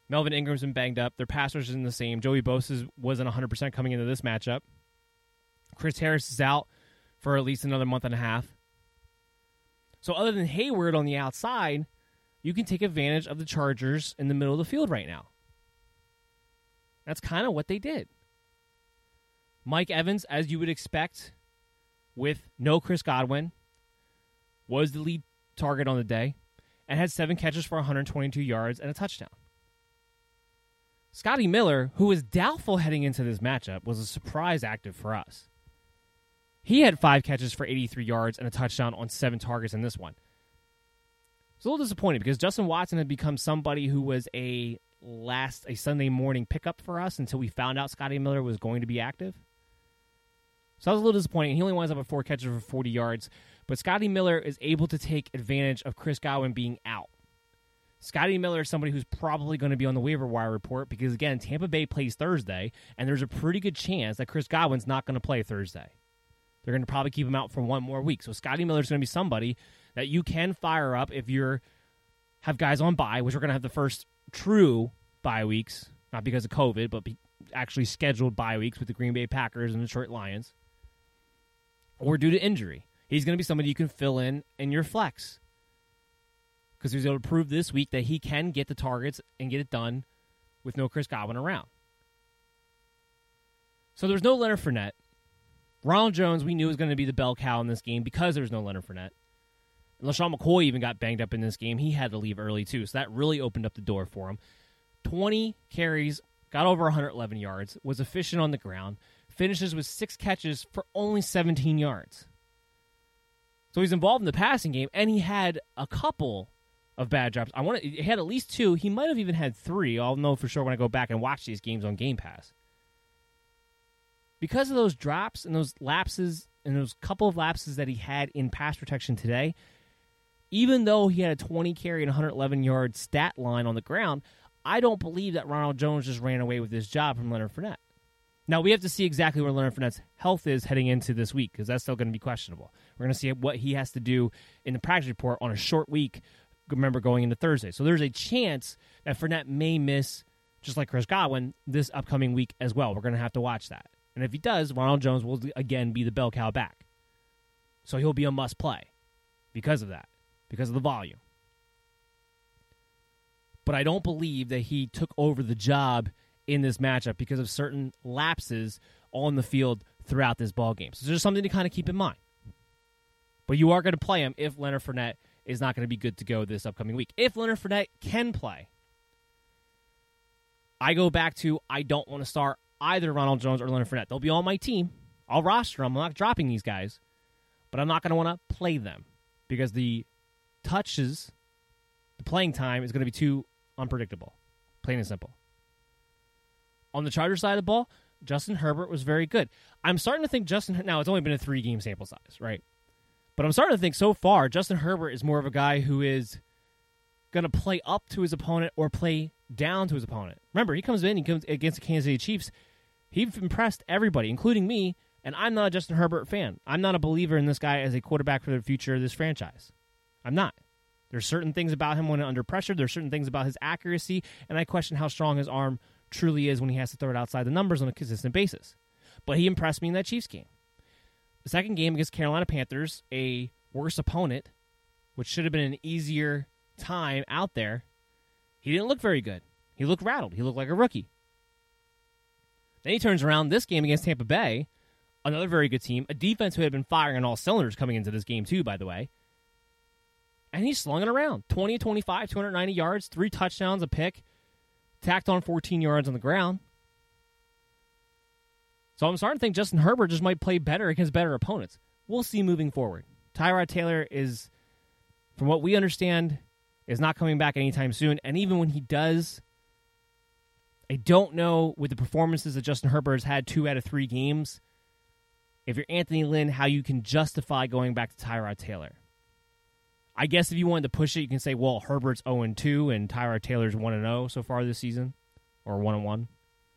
Melvin Ingram's been banged up. Their pass rush isn't the same. Joey Bosa wasn't 100% coming into this matchup. Chris Harris is out for at least another month and a half. So other than Hayward on the outside, you can take advantage of the Chargers in the middle of the field right now. That's kind of what they did. Mike Evans, as you would expect, with no Chris Godwin, was the lead target on the day and had 7 catches for 122 yards and a touchdown. Scotty Miller, who was doubtful heading into this matchup, was a surprise active for us. He had 5 catches for 83 yards and a touchdown on 7 targets in this one. It's a little disappointing because Justin Watson had become somebody who was a Sunday morning pickup for us until we found out Scotty Miller was going to be active. So that was a little disappointing. He only winds up with 4 catches for 40 yards. But Scotty Miller is able to take advantage of Chris Godwin being out. Scotty Miller is somebody who's probably going to be on the waiver wire report because, again, Tampa Bay plays Thursday, and there's a pretty good chance that Chris Godwin's not going to play Thursday. They're going to probably keep him out for one more week. So Scotty Miller's going to be somebody that you can fire up if you have guys on bye, which we're going to have the first true bye weeks, not because of COVID, but actually scheduled bye weeks with the Green Bay Packers and the Detroit Lions, or due to injury. He's going to be somebody you can fill in your flex because he's able to prove this week that he can get the targets and get it done with no Chris Godwin around. So there's no Leonard Fournette. Ronald Jones, we knew was going to be the bell cow in this game because there's no Leonard Fournette. And LaShawn McCoy even got banged up in this game. He had to leave early too, so that really opened up the door for him. 20 carries, got over 111 yards, was efficient on the ground, finishes with 6 catches for only 17 yards. So he's involved in the passing game, and he had a couple of bad drops. He had at least 2. He might have even had 3. I'll know for sure when I go back and watch these games on Game Pass. Because of those drops and those lapses and those couple of lapses that he had in pass protection today, even though he had a 20 carry and 111-yard stat line on the ground, I don't believe that Ronald Jones just ran away with this job from Leonard Fournette. Now, we have to see exactly where Leonard Fournette's health is heading into this week because that's still going to be questionable. We're going to see what he has to do in the practice report on a short week, remember, going into Thursday. So there's a chance that Fournette may miss, just like Chris Godwin, this upcoming week as well. We're going to have to watch that. And if he does, Ronald Jones will again be the bell cow back. So he'll be a must-play because of that, because of the volume. But I don't believe that he took over the job in this matchup because of certain lapses on the field throughout this ballgame. So there's something to kind of keep in mind. But you are going to play him if Leonard Fournette is not going to be good to go this upcoming week. If Leonard Fournette can play, I go back to I don't want to start either Ronald Jones or Leonard Fournette. They'll be on my team. I'll roster them. I'm not dropping these guys. But I'm not going to want to play them because the touches, the playing time is going to be too unpredictable. Plain and simple. On the Chargers side of the ball, Justin Herbert was very good. I'm starting to think now it's only been a 3-game sample size, right? But I'm starting to think so far Justin Herbert is more of a guy who is going to play up to his opponent or play down to his opponent. Remember, he comes against the Kansas City Chiefs. He's impressed everybody, including me, and I'm not a Justin Herbert fan. I'm not a believer in this guy as a quarterback for the future of this franchise. I'm not. There's certain things about him when under pressure. There's certain things about his accuracy, and I question how strong his arm truly is when he has to throw it outside the numbers on a consistent basis. But he impressed me in that Chiefs game. The second game against Carolina Panthers, a worse opponent, which should have been an easier time out there, he didn't look very good. He looked rattled. He looked like a rookie. Then he turns around this game against Tampa Bay, another very good team, a defense who had been firing on all cylinders coming into this game too, by the way. And he slung it around. 20, 25, 290 yards, 3 touchdowns, a pick, tacked on 14 yards on the ground. So I'm starting to think Justin Herbert just might play better against better opponents. We'll see moving forward. Tyrod Taylor is, from what we understand, is not coming back anytime soon. And even when he does, I don't know with the performances that Justin Herbert has had 2 out of 3 games, if you're Anthony Lynn, how you can justify going back to Tyrod Taylor. I guess if you wanted to push it, you can say, well, Herbert's 0-2 and Tyrod Taylor's 1-0 so far this season, or 1-1.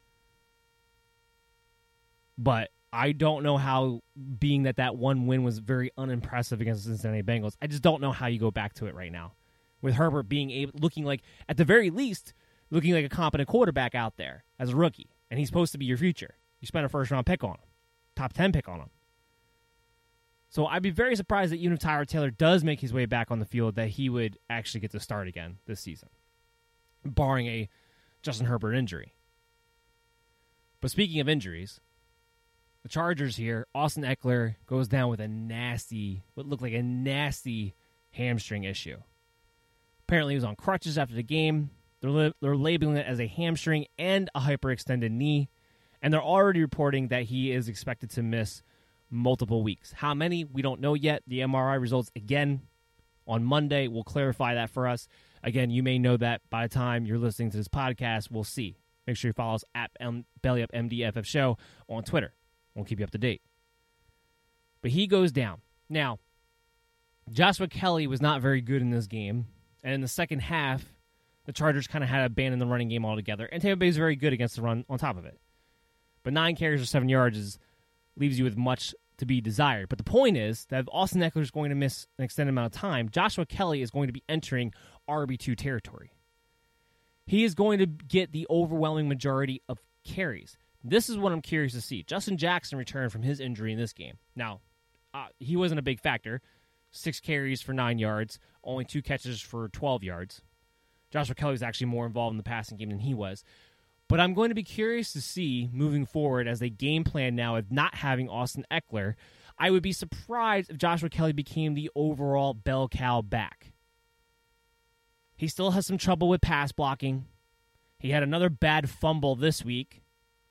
But I don't know how, being that one win was very unimpressive against the Cincinnati Bengals, I just don't know how you go back to it right now. With Herbert looking like, at the very least, looking like a competent quarterback out there as a rookie, and he's supposed to be your future. You spent a first-round pick on him, top 10 pick on him. So I'd be very surprised that even if Tyrod Taylor does make his way back on the field, that he would actually get to start again this season, barring a Justin Herbert injury. But speaking of injuries, the Chargers here, Austin Eckler goes down with what looked like a nasty hamstring issue. Apparently he was on crutches after the game. They're labeling it as a hamstring and a hyperextended knee, and they're already reporting that he is expected to miss multiple weeks. How many? We don't know yet. The MRI results, again, on Monday will clarify that for us. Again, you may know that by the time you're listening to this podcast. We'll see. Make sure you follow us at BellyUpMDFF Show on Twitter. We'll keep you up to date. But he goes down. Now, Joshua Kelly was not very good in this game, and in the second half, the Chargers kind of had abandoned the running game altogether, and Tampa Bay is very good against the run on top of it. But 9 carries for 7 yards leaves you with much to be desired. But the point is that if Austin Eckler is going to miss an extended amount of time, Joshua Kelly is going to be entering RB2 territory. He is going to get the overwhelming majority of carries. This is what I'm curious to see. Justin Jackson returned from his injury in this game. Now, he wasn't a big factor. 6 carries for 9 yards, only 2 catches for 12 yards. Joshua Kelly was actually more involved in the passing game than he was. But I'm going to be curious to see, moving forward, as they game plan now of not having Austin Eckler, I would be surprised if Joshua Kelly became the overall bell cow back. He still has some trouble with pass blocking. He had another bad fumble this week.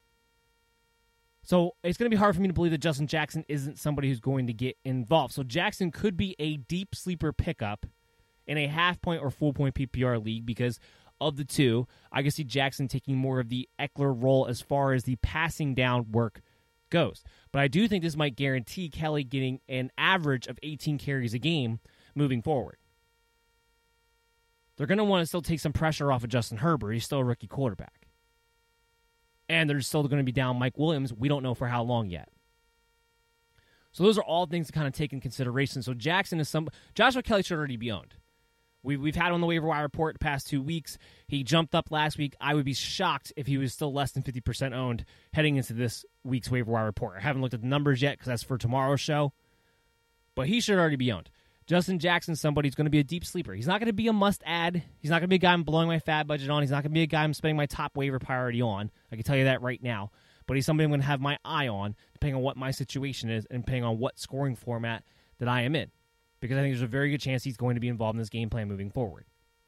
So it's going to be hard for me to believe that Justin Jackson isn't somebody who's going to get involved. So Jackson could be a deep sleeper pickup in a half-point or full-point PPR league because of the two, I can see Jackson taking more of the Eckler role as far as the passing down work goes. But I do think this might guarantee Kelly getting an average of 18 carries a game moving forward. They're going to want to still take some pressure off of Justin Herbert. He's still a rookie quarterback. And they're still going to be down Mike Williams. We don't know for how long yet. So those are all things to kind of take in consideration. So Jackson is Joshua Kelly should already be owned. We've had on the waiver wire report the past 2 weeks. He jumped up last week. I would be shocked if he was still less than 50% owned heading into this week's waiver wire report. I haven't looked at the numbers yet because that's for tomorrow's show. But he should already be owned. Justin Jackson is somebody who's going to be a deep sleeper. He's not going to be a must-add. He's not going to be a guy I'm blowing my fat budget on. He's not going to be a guy I'm spending my top waiver priority on. I can tell you that right now. But he's somebody I'm going to have my eye on, depending on what my situation is and depending on what scoring format that I am in. Because I think there's a very good chance he's going to be involved in this game plan moving forward.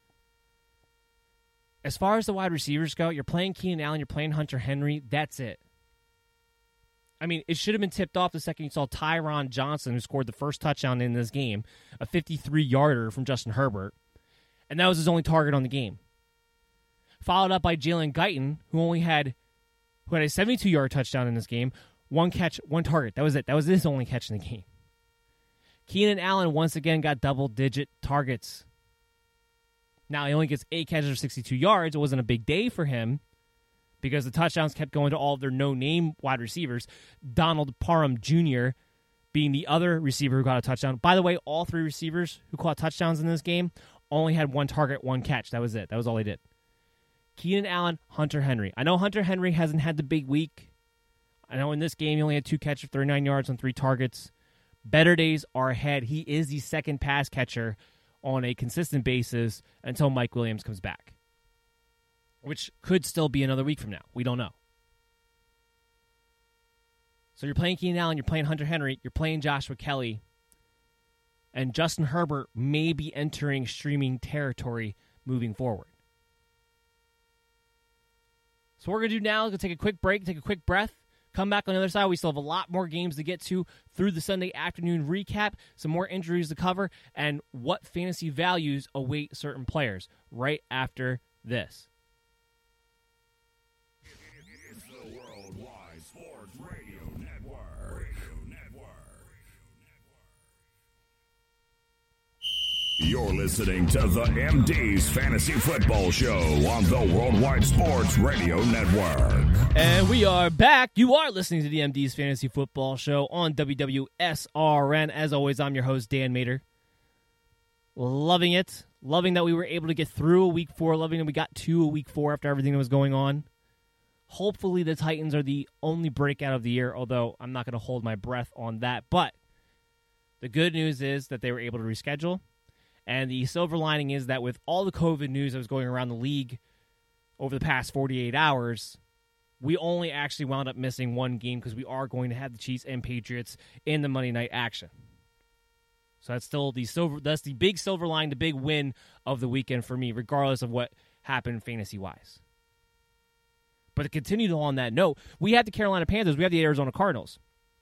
As far as the wide receivers go, you're playing Keenan Allen, you're playing Hunter Henry, that's it. I mean, it should have been tipped off the second you saw Tyron Johnson, who scored the first touchdown in this game, a 53-yarder from Justin Herbert, and that was his only target on the game. Followed up by Jalen Guyton, who had a 72-yard touchdown in this game, 1 catch, 1 target. That was it. That was his only catch in the game. Keenan Allen once again got double-digit targets. Now, he only gets 8 catches for 62 yards. It wasn't a big day for him because the touchdowns kept going to all of their no-name wide receivers. Donald Parham Jr. being the other receiver who got a touchdown. By the way, all 3 receivers who caught touchdowns in this game only had 1 target, 1 catch. That was it. That was all they did. Keenan Allen, Hunter Henry. I know Hunter Henry hasn't had the big week. I know in this game he only had 2 catches for 39 yards on 3 targets. Better days are ahead. He is the second pass catcher on a consistent basis until Mike Williams comes back, which could still be another week from now. We don't know. So you're playing Keenan Allen, you're playing Hunter Henry, you're playing Joshua Kelly, and Justin Herbert may be entering streaming territory moving forward. So what we're going to do now is take a quick break, take a quick breath. Come back on the other side. We still have a lot more games to get to through the Sunday afternoon recap, some more injuries to cover, and what fantasy values await certain players right after this.
It's the Worldwide Sports Radio Network. You're listening to the MD's Fantasy Football Show on the Worldwide Sports Radio Network.
And we are back. You are listening to the MD's Fantasy Football Show on WWSRN. As always, I'm your host, Dan Mater. Loving it. Loving that we were able to get through a week 4. Loving that we got to a week 4 after everything that was going on. Hopefully the Titans are the only breakout of the year, although I'm not going to hold my breath on that. But the good news is that they were able to reschedule. And the silver lining is that with all the COVID news that was going around the league over the past 48 hours, we only actually wound up missing one game because we are going to have the Chiefs and Patriots in the Monday night action. So that's still that's the big silver line, the big win of the weekend for me, regardless of what happened fantasy-wise. But to continue on that note, we have the Carolina Panthers, we have the Arizona Cardinals.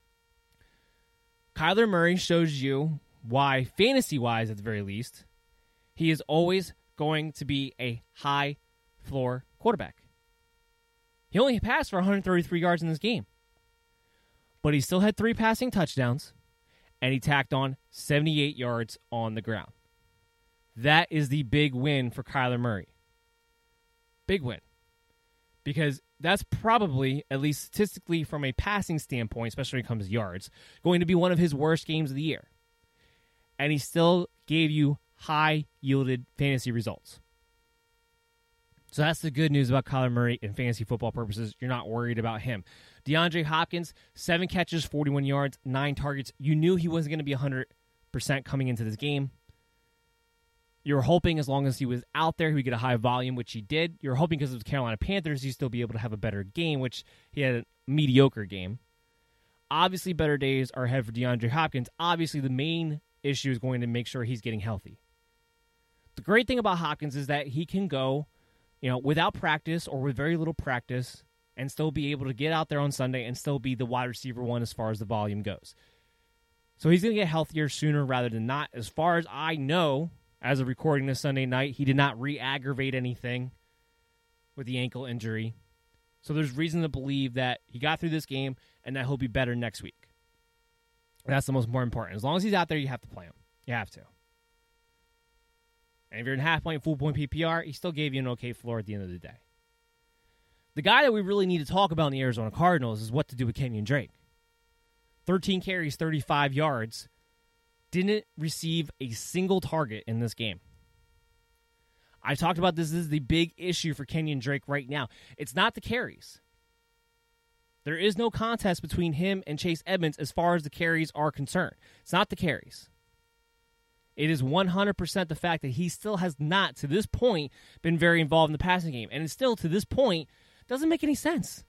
Kyler Murray shows you why, fantasy-wise at the very least, he is always going to be a high-floor quarterback. He only passed for 133 yards in this game. But he still had 3 passing touchdowns, and he tacked on 78 yards on the ground. That is the big win for Kyler Murray. Big win. Because that's probably, at least statistically from a passing standpoint, especially when it comes to yards, going to be one of his worst games of the year. And he still gave you high-yielded fantasy results. So that's the good news about Kyler Murray in fantasy football purposes. You're not worried about him. DeAndre Hopkins, 7 catches, 41 yards, 9 targets. You knew he wasn't going to be 100% coming into this game. You were hoping as long as he was out there, he would get a high volume, which he did. You were hoping because of the Carolina Panthers, he'd still be able to have a better game, which he had a mediocre game. Obviously, better days are ahead for DeAndre Hopkins. Obviously, the main issue is going to make sure he's getting healthy. The great thing about Hopkins is that he can go, without practice or with very little practice and still be able to get out there on Sunday and still be the wide receiver 1 as far as the volume goes. So he's going to get healthier sooner rather than not. As far as I know, as of recording this Sunday night, he did not re-aggravate anything with the ankle injury. So there's reason to believe that he got through this game and that he'll be better next week. That's the most important. As long as he's out there, you have to play him. You have to. And if you're in half-point, full-point PPR, he still gave you an okay floor at the end of the day. The guy that we really need to talk about in the Arizona Cardinals is what to do with Kenyon Drake. 13 carries, 35 yards. Didn't receive a single target in this game. I talked about this is the big issue for Kenyon Drake right now. It's not the carries. There is no contest between him and Chase Edmonds as far as the carries are concerned. It's not the carries. It is 100% the fact that he still has not, to this point, been very involved in the passing game. And it still, to this point, doesn't make any sense.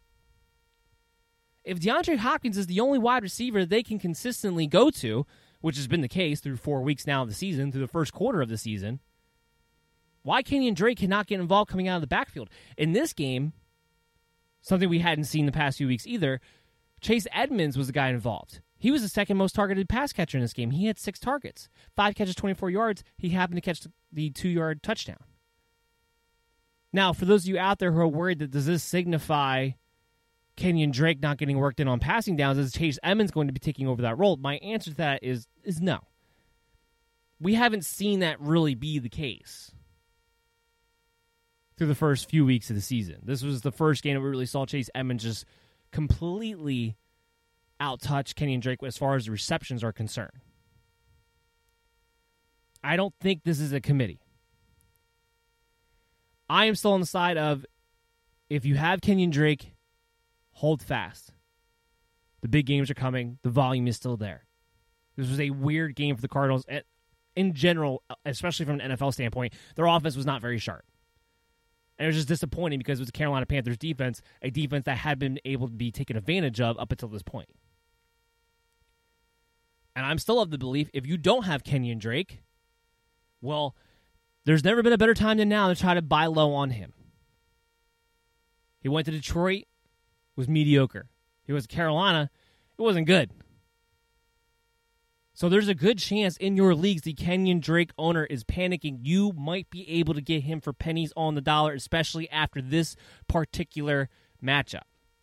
If DeAndre Hopkins is the only wide receiver they can consistently go to, which has been the case through 4 weeks now of the season, through the first quarter of the season, why Kenyon Drake cannot get involved coming out of the backfield? In this game, something we hadn't seen the past few weeks either, Chase Edmonds was the guy involved. He was the second most targeted pass catcher in this game. He had 6 targets, 5 catches, 24 yards. He happened to catch the 2-yard touchdown. Now, for those of you out there who are worried that does this signify Kenyon Drake not getting worked in on passing downs, is Chase Edmonds going to be taking over that role? My answer to that is no. We haven't seen that really be the case through the first few weeks of the season. This was the first game that we really saw Chase Edmonds just completely out-touch Kenyon Drake as far as the receptions are concerned. I don't think this is a committee. I am still on the side of, if you have Kenyon Drake, hold fast. The big games are coming. The volume is still there. This was a weird game for the Cardinals. In general, especially from an NFL standpoint, their offense was not very sharp. And it was just disappointing because it was the Carolina Panthers defense, a defense that had been able to be taken advantage of up until this point. And I'm still of the belief, if you don't have Kenyon Drake, well, there's never been a better time than now to try to buy low on him. He went to Detroit, was mediocre. He was Carolina, it wasn't good. So there's a good chance in your leagues the Kenyon Drake owner is panicking. You might be able to get him for pennies on the dollar, especially after this particular matchup.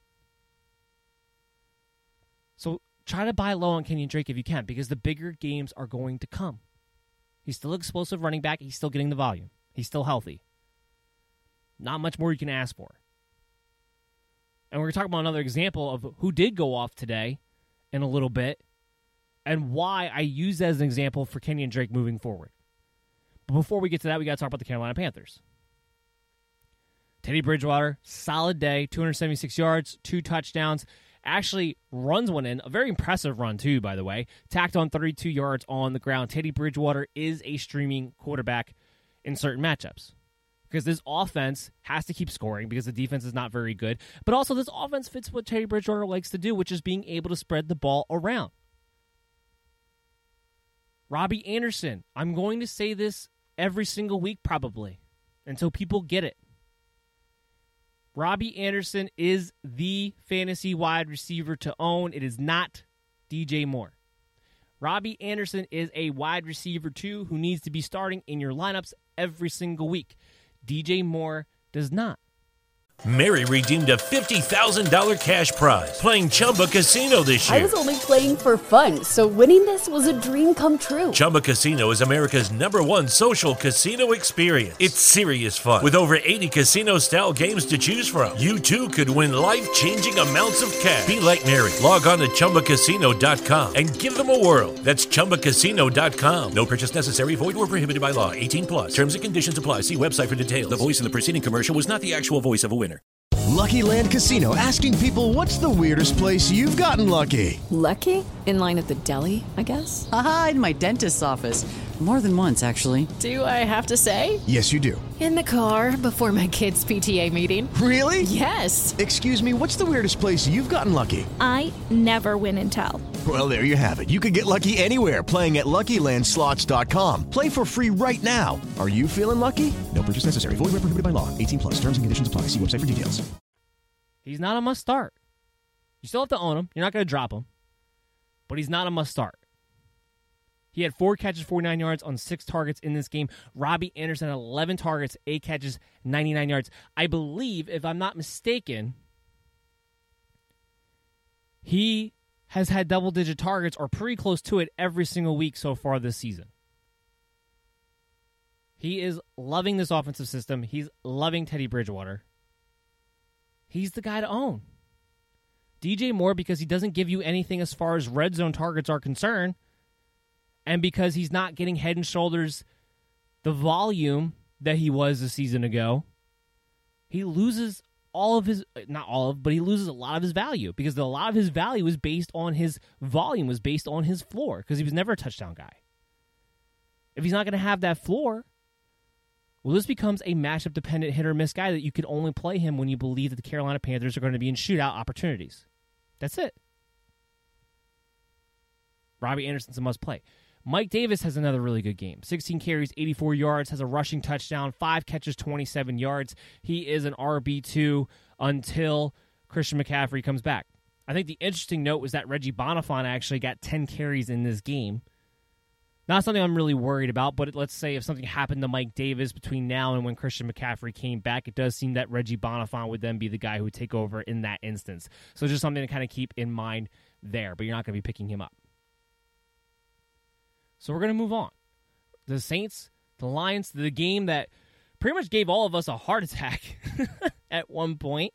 So try to buy low on Kenyon Drake if you can, because the bigger games are going to come. He's still an explosive running back. He's still getting the volume. He's still healthy. Not much more you can ask for. And we're going to talk about another example of who did go off today in a little bit and why I use that as an example for Kenyon Drake moving forward. But before we get to that, we got to talk about the Carolina Panthers. Teddy Bridgewater, solid day, 276 yards, 2 touchdowns. Actually runs one in, a very impressive run too, by the way. Tacked on 32 yards on the ground. Teddy Bridgewater is a streaming quarterback in certain matchups because this offense has to keep scoring because the defense is not very good. But also this offense fits what Teddy Bridgewater likes to do, which is being able to spread the ball around. Robbie Anderson, I'm going to say this every single week probably until people get it. Robbie Anderson is the fantasy wide receiver to own. It is not DJ Moore. Robbie Anderson is a wide receiver, too, who needs to be starting in your lineups every single week. DJ Moore does not.
Mary redeemed a $50,000 cash prize playing Chumba Casino this year.
I was only playing for fun, so winning this was a dream come true.
Chumba Casino is America's #1 social casino experience. It's serious fun. With over 80 casino-style games to choose from, you too could win life-changing amounts of cash. Be like Mary. Log on to ChumbaCasino.com and give them a whirl. That's ChumbaCasino.com. No purchase necessary. Void where prohibited by law. 18+. Terms and conditions apply. See website for details. The voice in the preceding commercial was not the actual voice of a winner.
Lucky Land Casino, asking people, what's the weirdest place you've gotten lucky?
Lucky? In line at the deli, I guess?
Aha, in my dentist's office. More than once, actually.
Do I have to say?
Yes, you do.
In the car before my kids' PTA meeting.
Really?
Yes.
Excuse me, what's the weirdest place you've gotten lucky?
I never win and tell.
Well, there you have it. You can get lucky anywhere, playing at LuckyLandSlots.com. Play for free right now. Are you feeling lucky? No purchase necessary. Void where prohibited by law. 18+. Terms and conditions apply. See website for details.
He's not a must-start. You still have to own him. You're not going to drop him. But he's not a must-start. He had 4 catches, 49 yards on 6 targets in this game. Robbie Anderson had 11 targets, 8 catches, 99 yards. I believe, if I'm not mistaken, he has had double-digit targets or pretty close to it every single week so far this season. He is loving this offensive system. He's loving Teddy Bridgewater. He's the guy to own. DJ Moore, because he doesn't give you anything as far as red zone targets are concerned, and because he's not getting head and shoulders the volume that he was a season ago, he loses all of his, not all of, but he loses a lot of his value because a lot of his value was based on his volume, was based on his floor because he was never a touchdown guy. If he's not going to have that floor, well, this becomes a matchup-dependent hit-or-miss guy that you can only play him when you believe that the Carolina Panthers are going to be in shootout opportunities. That's it. Robbie Anderson's a must-play. Mike Davis has another really good game. 16 carries, 84 yards, has a rushing touchdown, 5 catches, 27 yards. He is an RB2 until Christian McCaffrey comes back. I think the interesting note was that Reggie Bonifant actually got 10 carries in this game. Not something I'm really worried about, but let's say if something happened to Mike Davis between now and when Christian McCaffrey came back, it does seem that Reggie Bonifant would then be the guy who would take over in that instance. So just something to kind of keep in mind there, but you're not going to be picking him up. So we're going to move on. The Saints, the Lions, the game that pretty much gave all of us a heart attack at one point.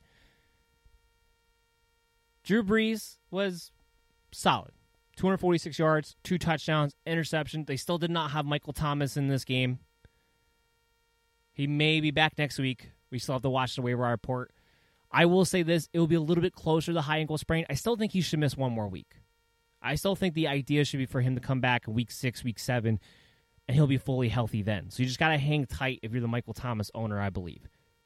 Drew Brees was solid. 246 yards, 2 touchdowns, interception. They still did not have Michael Thomas in this game. He may be back next week. We still have to watch the waiver report. I will say this, it will be a little bit closer to the high ankle sprain. I still think he should miss one more week. I still think the idea should be for him to come back in week 6, week 7, and he'll be fully healthy then. So you just got to hang tight if you're the Michael Thomas owner, I believe.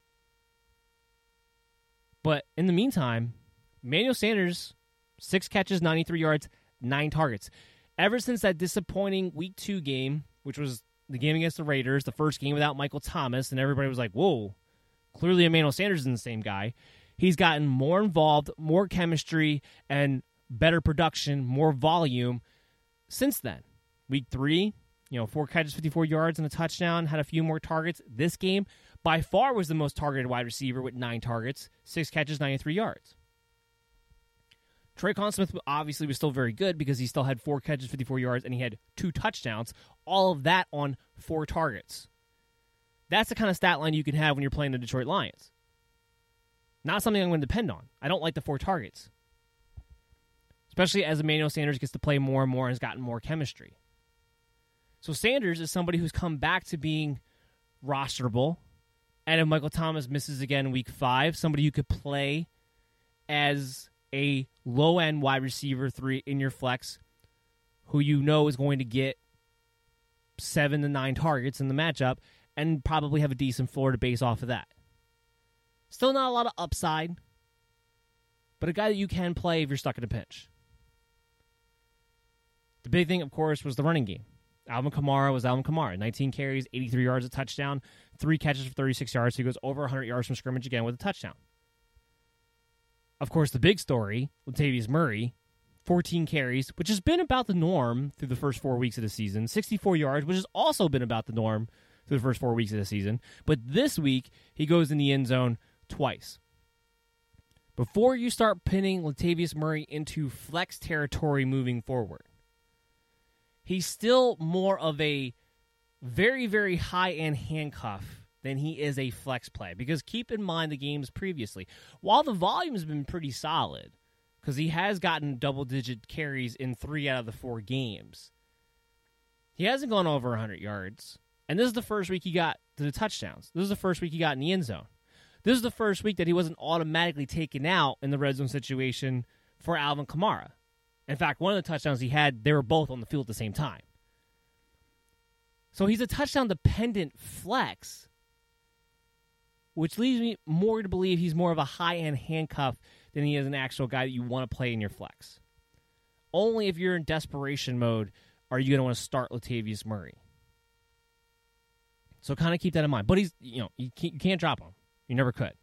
But in the meantime, Emmanuel Sanders, 6 catches, 93 yards, 9 targets. Ever since that disappointing week 2 game, which was the game against the Raiders, the first game without Michael Thomas, and everybody was like, whoa, clearly Emmanuel Sanders isn't the same guy. He's gotten more involved, more chemistry, and better production, more volume since then. Week 3, 4 catches, 54 yards and a touchdown, had a few more targets. This game, by far, was the most targeted wide receiver with 9 targets, 6 catches, 93 yards. Tre'Quan Smith obviously was still very good because he still had 4 catches, 54 yards, and he had 2 touchdowns. All of that on 4 targets. That's the kind of stat line you can have when you're playing the Detroit Lions. Not something I'm going to depend on. I don't like the 4 targets. Especially as Emmanuel Sanders gets to play more and more and has gotten more chemistry. So Sanders is somebody who's come back to being rosterable. And if Michael Thomas misses again in week 5, somebody you could play as a low-end wide receiver 3 in your flex who you know is going to get 7 to 9 targets in the matchup and probably have a decent floor to base off of that. Still not a lot of upside, but a guy that you can play if you're stuck in a pinch. The big thing, of course, was the running game. Alvin Kamara was Alvin Kamara. 19 carries, 83 yards, a touchdown, 3 catches for 36 yards. So he goes over 100 yards from scrimmage again with a touchdown. Of course, the big story, Latavius Murray, 14 carries, which has been about the norm through the first 4 weeks of the season. 64 yards, which has also been about the norm through the first 4 weeks of the season. But this week, he goes in the end zone twice. Before you start pinning Latavius Murray into flex territory moving forward, he's still more of a very, very high-end handcuff than he is a flex play. Because keep in mind the games previously. While the volume's been pretty solid, because he has gotten double-digit carries in 3 out of the 4 games, he hasn't gone over 100 yards. And this is the first week he got to the touchdowns. This is the first week he got in the end zone. This is the first week that he wasn't automatically taken out in the red zone situation for Alvin Kamara. In fact, one of the touchdowns he had, they were both on the field at the same time. So he's a touchdown-dependent flex, which leads me more to believe he's more of a high-end handcuff than he is an actual guy that you want to play in your flex. Only if you're in desperation mode are you going to want to start Latavius Murray. So kind of keep that in mind. But he's, you can't drop him. You never could.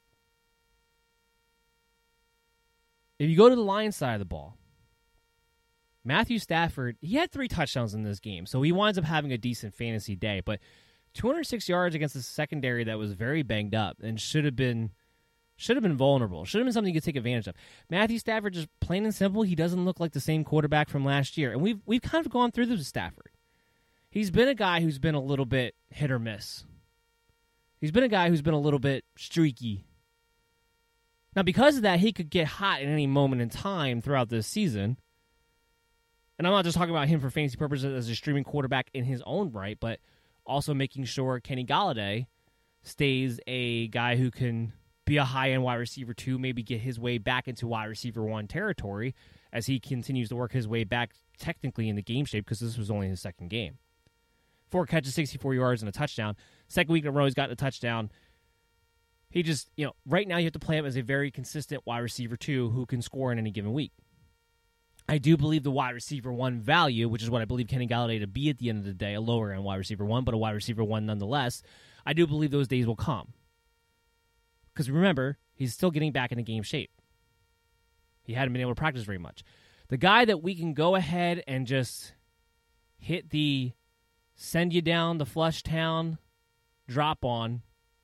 If you go to the Lions side of the ball, Matthew Stafford, he had 3 touchdowns in this game, so he winds up having a decent fantasy day. But 206 yards against a secondary that was very banged up and should have been vulnerable. Should have been something you could take advantage of. Matthew Stafford, just plain and simple, he doesn't look like the same quarterback from last year. And we've kind of gone through this with Stafford. He's been a guy who's been a little bit hit or miss. He's been a guy who's been a little bit streaky. Now, because of that, he could get hot at any moment in time throughout this season. And I'm not just talking about him for fantasy purposes as a streaming quarterback in his own right, but also making sure Kenny Golladay stays a guy who can be a high-end wide receiver 2, maybe get his way back into wide receiver 1 territory as he continues to work his way back technically in the game shape because this was only his second game. 4 catches, 64 yards, and a touchdown. Second week in a row, he's gotten a touchdown. He just, right now you have to play him as a very consistent wide receiver 2 who can score in any given week. I do believe the wide receiver 1 value, which is what I believe Kenny Golladay to be at the end of the day, a lower end wide receiver 1, but a wide receiver 1 nonetheless, I do believe those days will come. Because remember, he's still getting back into game shape. He hadn't been able to practice very much. The guy that we can go ahead and just hit the send you down the flush town drop on.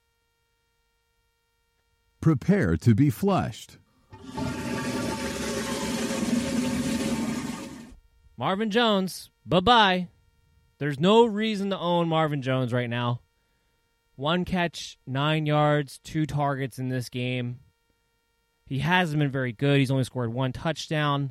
Prepare to be flushed.
Marvin Jones, bye-bye. There's no reason to own Marvin Jones right now. 1 catch, 9 yards, 2 targets in this game. He hasn't been very good. He's only scored 1 touchdown.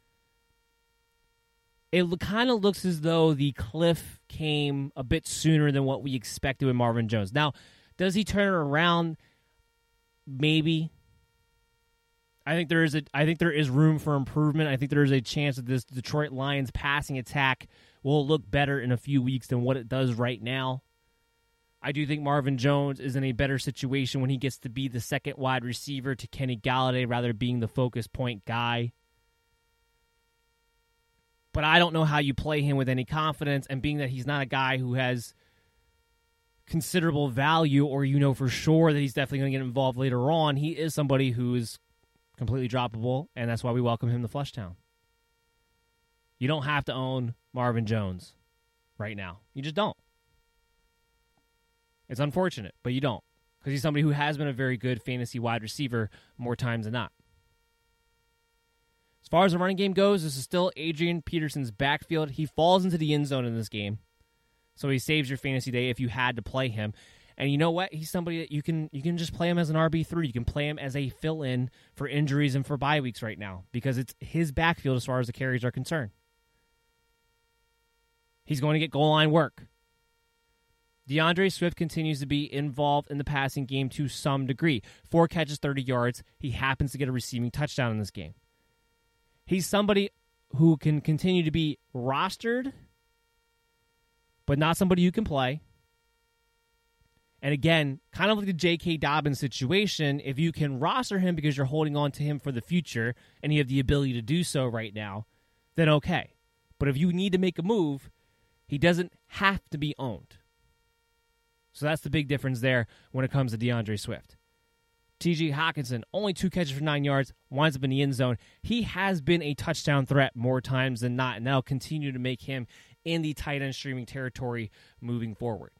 It kind of looks as though the cliff came a bit sooner than what we expected with Marvin Jones. Now, does he turn it around? Maybe. I think there is room for improvement. I think there is a chance that this Detroit Lions passing attack will look better in a few weeks than what it does right now. I do think Marvin Jones is in a better situation when he gets to be the second wide receiver to Kenny Golladay rather than being the focus point guy. But I don't know how you play him with any confidence, and being that he's not a guy who has considerable value or for sure that he's definitely going to get involved later on, he is somebody who is completely droppable, and that's why we welcome him to Flushtown. You don't have to own Marvin Jones right now. You just don't. It's unfortunate, but you don't, because he's somebody who has been a very good fantasy wide receiver more times than not. As far as the running game goes, this is still Adrian Peterson's backfield. He falls into the end zone in this game, so he saves your fantasy day if you had to play him. And you know what? He's somebody that you can just play him as an RB3. You can play him as a fill-in for injuries and for bye weeks right now because it's his backfield as far as the carries are concerned. He's going to get goal line work. DeAndre Swift continues to be involved in the passing game to some degree. 4 catches, 30 yards. He happens to get a receiving touchdown in this game. He's somebody who can continue to be rostered, but not somebody you can play. And again, kind of like the J.K. Dobbins situation, if you can roster him because you're holding on to him for the future and you have the ability to do so right now, then okay. But if you need to make a move, he doesn't have to be owned. So that's the big difference there when it comes to DeAndre Swift. T.J. Hockenson, only 2 catches for 9 yards, winds up in the end zone. He has been a touchdown threat more times than not, and that'll continue to make him in the tight end streaming territory moving forward.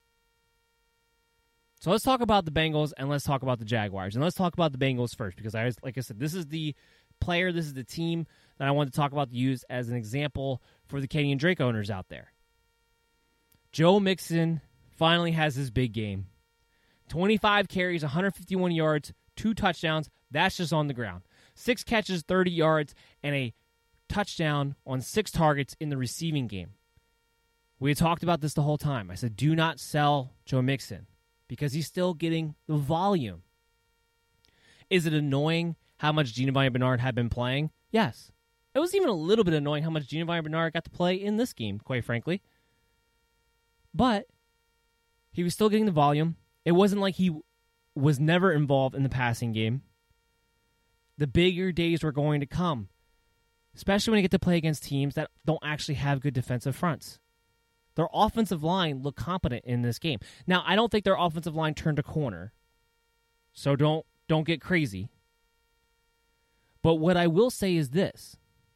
So let's talk about the Bengals and let's talk about the Jaguars. And let's talk about the Bengals first because, like I said, this is the player, this is the team that I want to talk about to use as an example for the Kenyon Drake owners out there. Joe Mixon finally has his big game. 25 carries, 151 yards, 2 touchdowns. That's just on the ground. 6 catches, 30 yards, and a touchdown on 6 targets in the receiving game. We had talked about this the whole time. I said, do not sell Joe Mixon because he's still getting the volume. Is it annoying how much Giovanni Bernard had been playing? Yes. It was even a little bit annoying how much Giovanni Bernard got to play in this game, quite frankly. But he was still getting the volume. It wasn't like he was never involved in the passing game. The bigger days were going to come, especially when you get to play against teams that don't actually have good defensive fronts. Their offensive line looked competent in this game. Now, I don't think their offensive line turned a corner, so don't get crazy. But what I will say is this.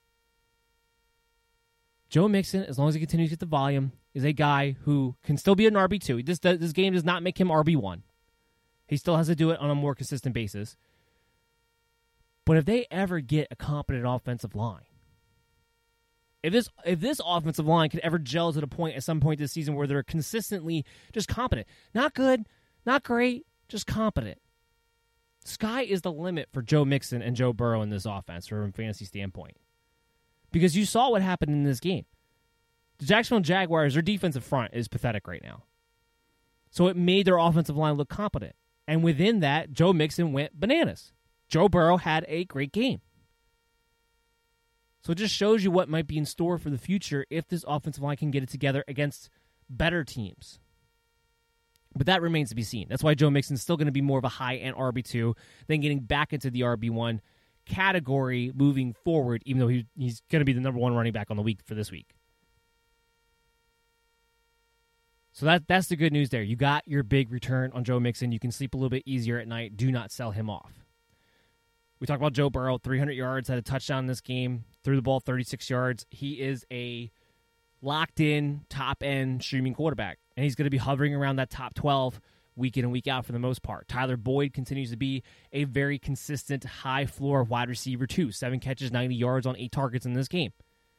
Joe Mixon, as long as he continues to get the volume, is a guy who can still be an RB2. This game does not make him RB1. He still has to do it on a more consistent basis. But if they ever get a competent offensive line, if this offensive line could ever gel to the point at some point this season where they're consistently just competent, not good, not great, just competent, sky is the limit for Joe Mixon and Joe Burrow in this offense from a fantasy standpoint. Because you saw what happened in this game. The Jacksonville Jaguars, their defensive front is pathetic right now. So it made their offensive line look competent. And within that, Joe Mixon went bananas. Joe Burrow had a great game. So it just shows you what might be in store for the future if this offensive line can get it together against better teams. But that remains to be seen. That's why Joe Mixon's still going to be more of a high-end RB2 than getting back into the RB1 category moving forward, even though he's going to be the number 1 running back on the week for this week. So that's the good news there. You got your big return on Joe Mixon. You can sleep a little bit easier at night. Do not sell him off. We talked about Joe Burrow, 300 yards, had a touchdown in this game, threw the ball 36 yards. He is a locked-in, top-end streaming quarterback, and he's going to be hovering around that top 12 week in and week out for the most part. Tyler Boyd continues to be a very consistent, high-floor wide receiver, too. 7 catches, 90 yards on 8 targets in this game.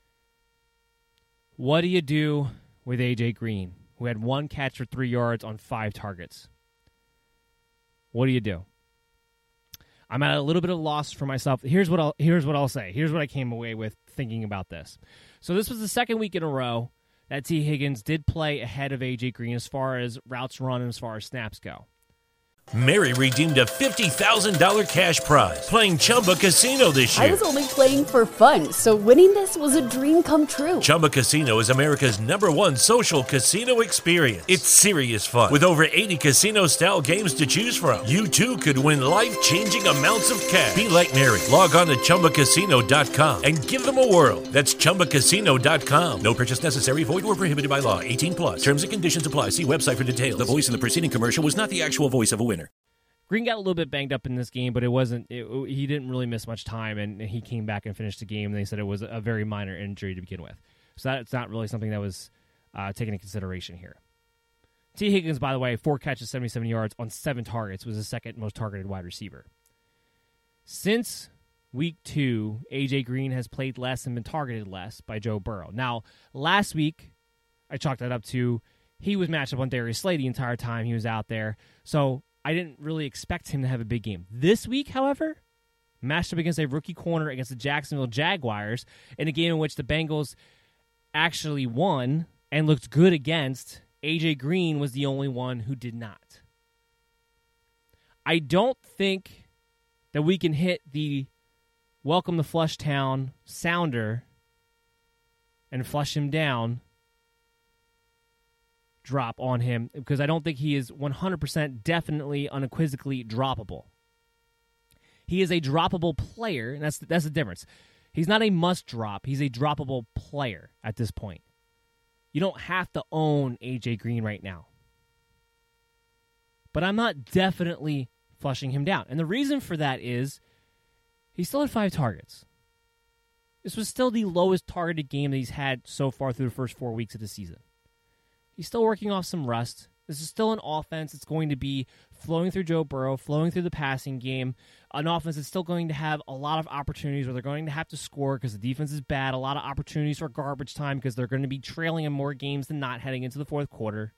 What do you do with A.J. Green, who had 1 catch for 3 yards on 5 targets? What do you do? I'm at a little bit of loss for myself. Here's what I'll say. Here's what I came away with thinking about this. So this was the second week in a row that T. Higgins did play ahead of A.J. Green as far as routes run and as far as snaps go.
Mary redeemed a $50,000 cash prize playing Chumba Casino this year.
I was only playing for fun, so winning this was a dream come true.
Chumba Casino is America's #1 social casino experience. It's serious fun. With over 80 casino-style games to choose from, you too could win life-changing amounts of cash. Be like Mary. Log on to ChumbaCasino.com and give them a whirl. That's ChumbaCasino.com. No purchase necessary. Void where prohibited by law. 18+. Terms and conditions apply. See website for details. The voice in the preceding commercial was not the actual voice of a winner.
Green got a little bit banged up in this game, but he didn't really miss much time, and he came back and finished the game, and they said it was a very minor injury to begin with. So that's not really something that was taken into consideration here. T. Higgins, by the way, 4 catches, 77 yards on 7 targets, was the second most targeted wide receiver. Since week 2, A.J. Green has played less and been targeted less by Joe Burrow. Now, last week, I chalked that up to he was matched up on Darius Slay the entire time he was out there, so I didn't really expect him to have a big game. This week, however, matched up against a rookie corner against the Jacksonville Jaguars in a game in which the Bengals actually won and looked good against, A.J. Green was the only one who did not. I don't think that we can hit the welcome to Flushtown sounder and flush him down drop on him, because I don't think he is 100% definitely, unequivocally droppable. He is a droppable player, and that's the difference. He's not a must drop. He's a droppable player at this point. You don't have to own A.J. Green right now. But I'm not definitely flushing him down. And the reason for that is he still had 5 targets. This was still the lowest targeted game that he's had so far through the first 4 weeks of the season. He's still working off some rust. This is still an offense that's going to be flowing through Joe Burrow, flowing through the passing game. An offense that's still going to have a lot of opportunities where they're going to have to score because the defense is bad. A lot of opportunities for garbage time because they're going to be trailing in more games than not heading into the fourth quarter.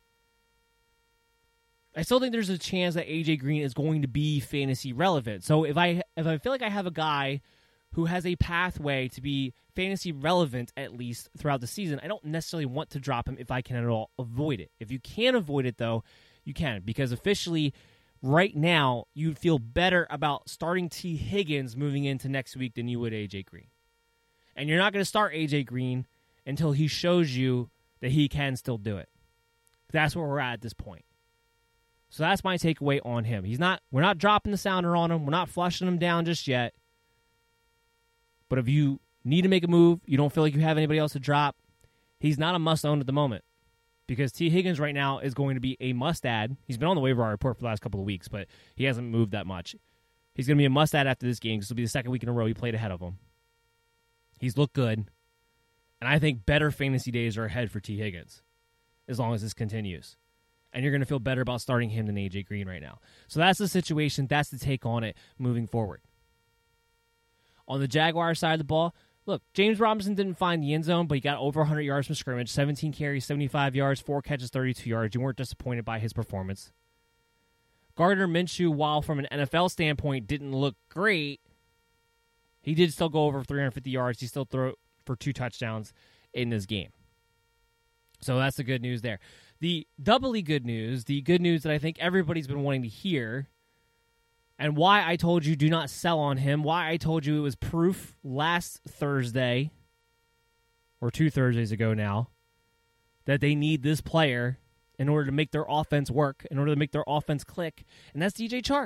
I still think there's a chance that A.J. Green is going to be fantasy relevant. So if I feel like I have a guy who has a pathway to be fantasy relevant at least throughout the season, I don't necessarily want to drop him if I can at all avoid it. If you can avoid it, though, you can, because officially right now you'd feel better about starting T. Higgins moving into next week than you would A.J. Green. And you're not going to start A.J. Green until he shows you that he can still do it. That's where we're at this point. So that's my takeaway on him. We're not dropping the sounder on him. We're not flushing him down just yet. But if you need to make a move, you don't feel like you have anybody else to drop, he's not a must-own at the moment. Because T. Higgins right now is going to be a must-add. He's been on the waiver wire report for the last couple of weeks, but he hasn't moved that much. He's going to be a must-add after this game. This will be the second week in a row he played ahead of him. He's looked good. And I think better fantasy days are ahead for T. Higgins as long as this continues. And you're going to feel better about starting him than A.J. Green right now. So that's the situation. That's the take on it moving forward. On the Jaguar side of the ball, look, James Robinson didn't find the end zone, but he got over 100 yards from scrimmage, 17 carries, 75 yards, 4 catches, 32 yards. You weren't disappointed by his performance. Gardner Minshew, while from an NFL standpoint didn't look great, he did still go over 350 yards. He still threw for 2 touchdowns in this game. So that's the good news there. The doubly good news, the good news that I think everybody's been wanting to hear, and why I told you do not sell on him, why I told you it was proof last Thursday, or 2 Thursdays ago now, that they need this player in order to make their offense work, in order to make their offense click, and that's DJ Chark.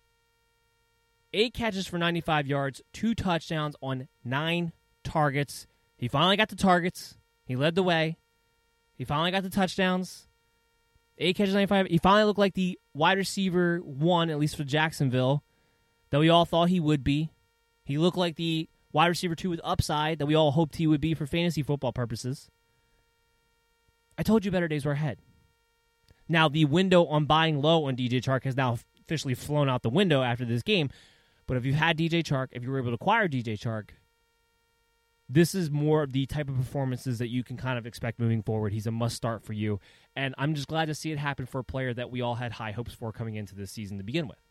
8 catches for 95 yards, 2 touchdowns on 9 targets. He finally got the targets. He led the way. He finally got the touchdowns. 8 catches, 95. He finally looked like the wide receiver 1, at least for Jacksonville, that we all thought he would be. He looked like the wide receiver 2 with upside that we all hoped he would be for fantasy football purposes. I told you better days were ahead. Now, the window on buying low on DJ Chark has now officially flown out the window after this game. But if you had DJ Chark, if you were able to acquire DJ Chark, this is more of the type of performances that you can kind of expect moving forward. He's a must-start for you. And I'm just glad to see it happen for a player that we all had high hopes for coming into this season to begin with.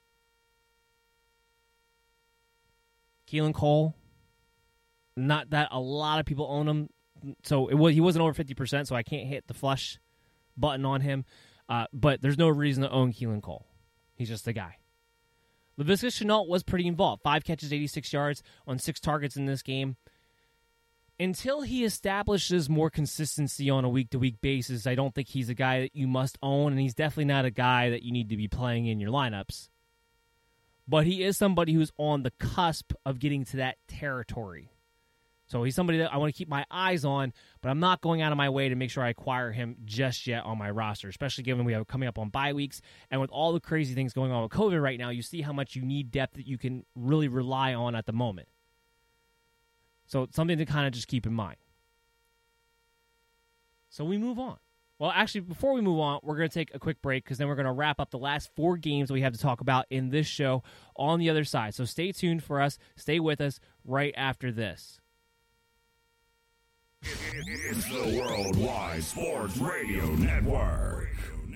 Keelan Cole, not that a lot of people own him. So he wasn't over 50%, so I can't hit the flush button on him. But there's no reason to own Keelan Cole. He's just a guy. Laviska Shenault was pretty involved. 5 catches, 86 yards on 6 targets in this game. Until he establishes more consistency on a week-to-week basis, I don't think he's a guy that you must own, and he's definitely not a guy that you need to be playing in your lineups. But he is somebody who's on the cusp of getting to that territory. So he's somebody that I want to keep my eyes on, but I'm not going out of my way to make sure I acquire him just yet on my roster, especially given we have coming up on bye weeks. And with all the crazy things going on with COVID right now, you see how much you need depth that you can really rely on at the moment. So it's something to kind of just keep in mind. So we move on. Well, actually, before we move on, we're going to take a quick break because then we're going to wrap up the last 4 games that we have to talk about in this show on the other side. So stay tuned for us. Stay with us right after this.
It's the Worldwide Sports Radio Network.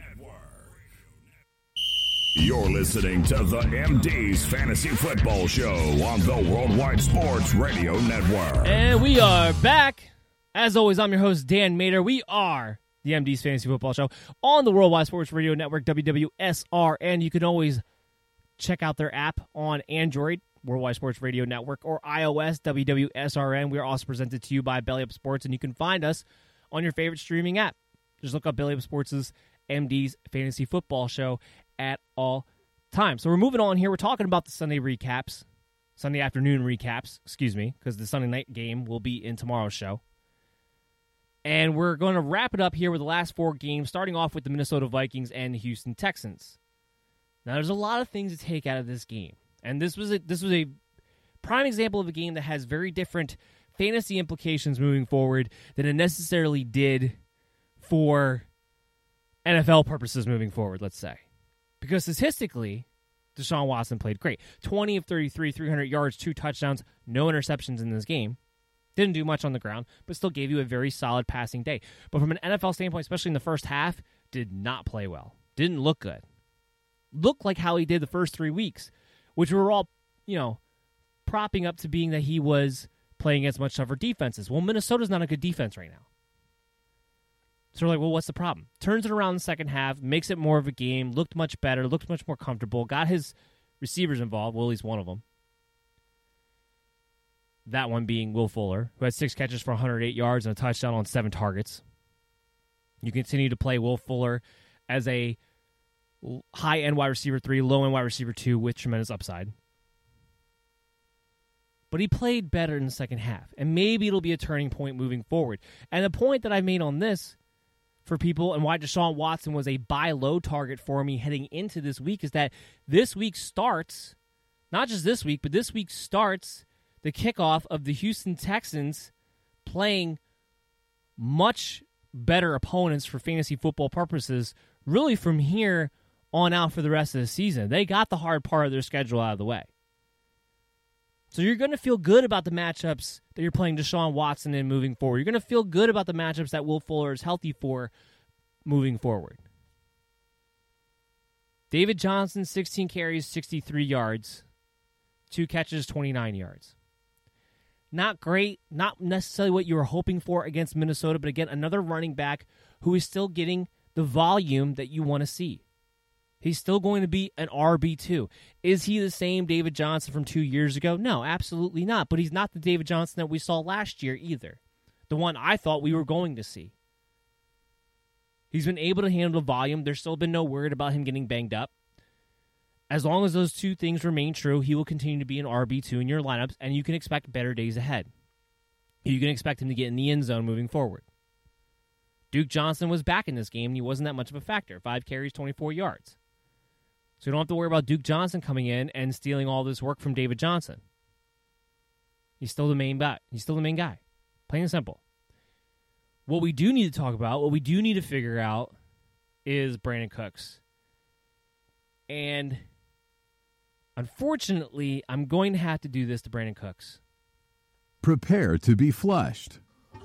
You're listening to the MD's Fantasy Football Show on the Worldwide Sports Radio Network.
And we are back As always, I'm your host, Dan Mader. We are the MD's Fantasy Football Show on the Worldwide Sports Radio Network, WWSR, and you can always check out their app on Android, Worldwide Sports Radio Network, or iOS, WWSRN. We are also presented to you by Belly Up Sports, and you can find us on your favorite streaming app. Just look up Belly Up Sports' MD's Fantasy Football Show at all times. So we're moving on here. We're talking about the Sunday afternoon recaps, because the Sunday night game will be in tomorrow's show. And we're going to wrap it up here with the last 4 games, starting off with the Minnesota Vikings and the Houston Texans. Now, there's a lot of things to take out of this game. And this was a prime example of a game that has very different fantasy implications moving forward than it necessarily did for NFL purposes moving forward, let's say. Because statistically, Deshaun Watson played great. 20 of 33, 300 yards, 2 touchdowns, no interceptions in this game. Didn't do much on the ground, but still gave you a very solid passing day. But from an NFL standpoint, especially in the first half, did not play well. Didn't look good. Looked like how he did the first 3 weeks, which we were all, propping up to being that he was playing against much tougher defenses. Well, Minnesota's not a good defense right now. So we're like, well, what's the problem? Turns it around in the second half, makes it more of a game, looked much better, looked much more comfortable, got his receivers involved, well, at least one of them. That one being Will Fuller, who had 6 catches for 108 yards and a touchdown on 7 targets. You continue to play Will Fuller as a high-end wide receiver 3, low-end wide receiver 2 with tremendous upside. But he played better in the second half, and maybe it'll be a turning point moving forward. And the point that I made on this for people and why Deshaun Watson was a buy low target for me heading into this week is that this week starts, not just this week, but this week starts the kickoff of the Houston Texans playing much better opponents for fantasy football purposes, really from here on out for the rest of the season. They got the hard part of their schedule out of the way. So you're going to feel good about the matchups that you're playing Deshaun Watson in moving forward. You're going to feel good about the matchups that Will Fuller is healthy for moving forward. David Johnson, 16 carries, 63 yards, 2 catches, 29 yards. Not great, not necessarily what you were hoping for against Minnesota, but again, another running back who is still getting the volume that you want to see. He's still going to be an RB2. Is he the same David Johnson from 2 years ago? No, absolutely not. But he's not the David Johnson that we saw last year either. The one I thought we were going to see. He's been able to handle the volume. There's still been no word about him getting banged up. As long as those 2 things remain true, he will continue to be an RB2 in your lineups, and you can expect better days ahead. You can expect him to get in the end zone moving forward. Duke Johnson was back in this game, and he wasn't that much of a factor. 5 carries, 24 yards. So you don't have to worry about Duke Johnson coming in and stealing all this work from David Johnson. He's still the main guy. Plain and simple. What we do need to talk about, what we do need to figure out is Brandon Cooks. And unfortunately, I'm going to have to do this to Brandon Cooks.
Prepare to be flushed.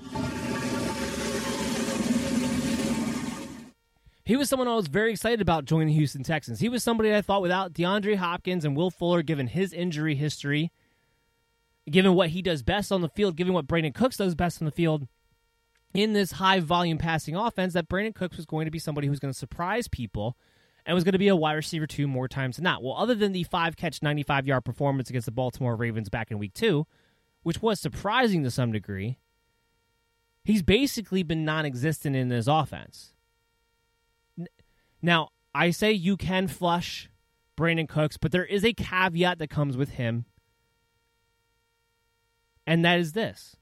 He was someone I was very excited about joining the Houston Texans. He was somebody I thought without DeAndre Hopkins and Will Fuller, given his injury history, given what he does best on the field, given what Brandon Cooks does best on the field, in this high-volume passing offense, that Brandon Cooks was going to be somebody who was going to surprise people and was going to be a wide receiver 2 more times than not. Well, other than the 5-catch, 95-yard performance against the Baltimore Ravens back in Week 2, which was surprising to some degree, he's basically been non-existent in this offense. Now, I say you can flush Brandon Cooks, but there is a caveat that comes with him, and that is this.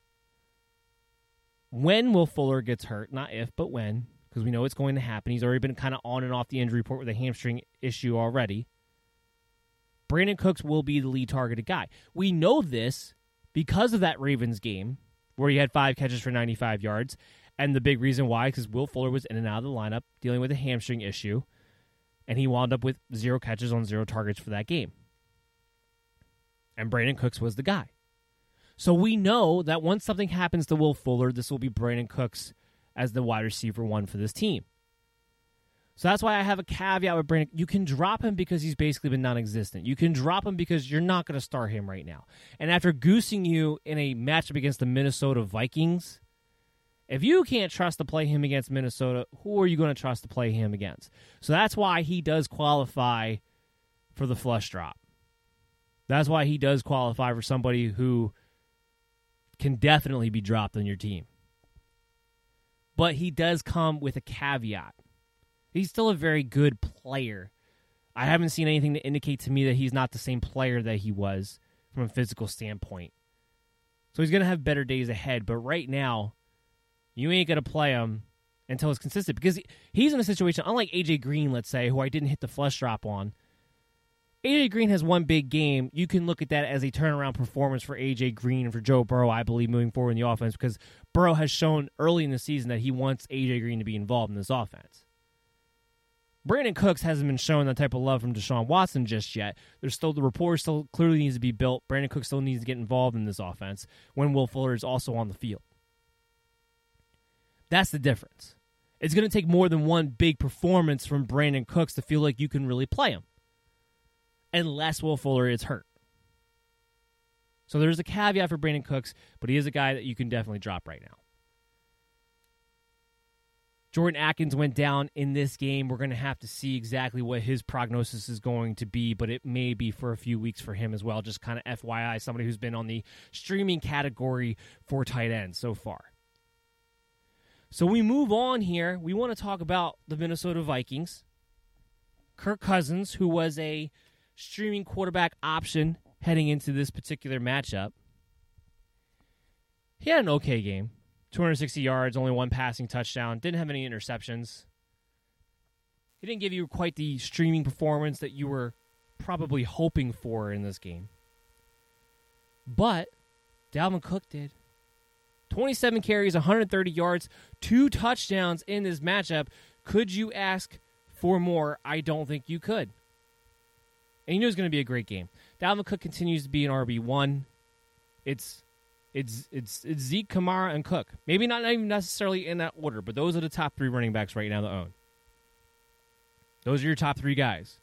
When Will Fuller gets hurt, not if, but when, because we know it's going to happen. He's already been kind of on and off the injury report with a hamstring issue already. Brandon Cooks will be the lead targeted guy. We know this because of that Ravens game where he had 5 catches for 95 yards. And the big reason why, because Will Fuller was in and out of the lineup dealing with a hamstring issue, and he wound up with 0 catches on 0 targets for that game. And Brandon Cooks was the guy. So we know that once something happens to Will Fuller, this will be Brandon Cooks as the wide receiver 1 for this team. So that's why I have a caveat with Brandon. You can drop him because he's basically been non-existent. You can drop him because you're not going to start him right now. And after goosing you in a matchup against the Minnesota Vikings, If you can't trust to play him against Minnesota, who are you going to trust to play him against? So that's why he does qualify for the flush drop. That's why he does qualify for somebody who can definitely be dropped on your team. But he does come with a caveat. He's still a very good player. I haven't seen anything to indicate to me that he's not the same player that he was from a physical standpoint. So he's going to have better days ahead. But right now, you ain't going to play him until it's consistent. Because he's in a situation, unlike A.J. Green, let's say, who I didn't hit the flush drop on. A.J. Green has one big game. You can look at that as a turnaround performance for A.J. Green and for Joe Burrow, I believe, moving forward in the offense. Because Burrow has shown early in the season that he wants A.J. Green to be involved in this offense. Brandon Cooks hasn't been showing that type of love from Deshaun Watson just yet. There's still the rapport still clearly needs to be built. Brandon Cooks still needs to get involved in this offense when Will Fuller is also on the field. That's the difference. It's going to take more than one big performance from Brandon Cooks to feel like you can really play him, unless Will Fuller is hurt. So there's a caveat for Brandon Cooks, but he is a guy that you can definitely drop right now. Jordan Atkins went down in this game. We're going to have to see exactly what his prognosis is going to be, but it may be for a few weeks for him as well. Just kind of FYI, somebody who's been on the streaming category for tight ends so far. So we move on here. We want to talk about the Minnesota Vikings. Kirk Cousins, who was a streaming quarterback option heading into this particular matchup. He had an okay game. 260 yards, only one passing touchdown. Didn't have any interceptions. He didn't give you quite the streaming performance that you were probably hoping for in this game. But Dalvin Cook did. 27 carries, 130 yards, 2 touchdowns in this matchup. Could you ask for more? I don't think you could. And you knew it was going to be a great game. Dalvin Cook continues to be an RB1. It's Zeke, Kamara, and Cook. Maybe not even necessarily in that order, but those are the top 3 running backs right now to own. Those are your top 3 guys.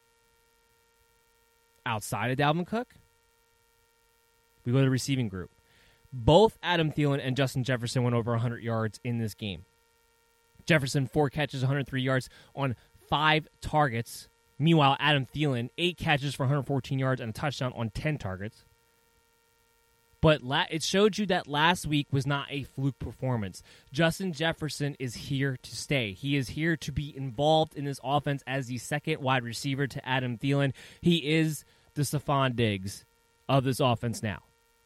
Outside of Dalvin Cook, we go to the receiving group. Both Adam Thielen and Justin Jefferson went over 100 yards in this game. Jefferson, 4 catches, 103 yards on 5 targets. Meanwhile, Adam Thielen, 8 catches for 114 yards and a touchdown on 10 targets. But it showed you that last week was not a fluke performance. Justin Jefferson is here to stay. He is here to be involved in this offense as the second wide receiver to Adam Thielen. He is the Stephon Diggs of this offense now.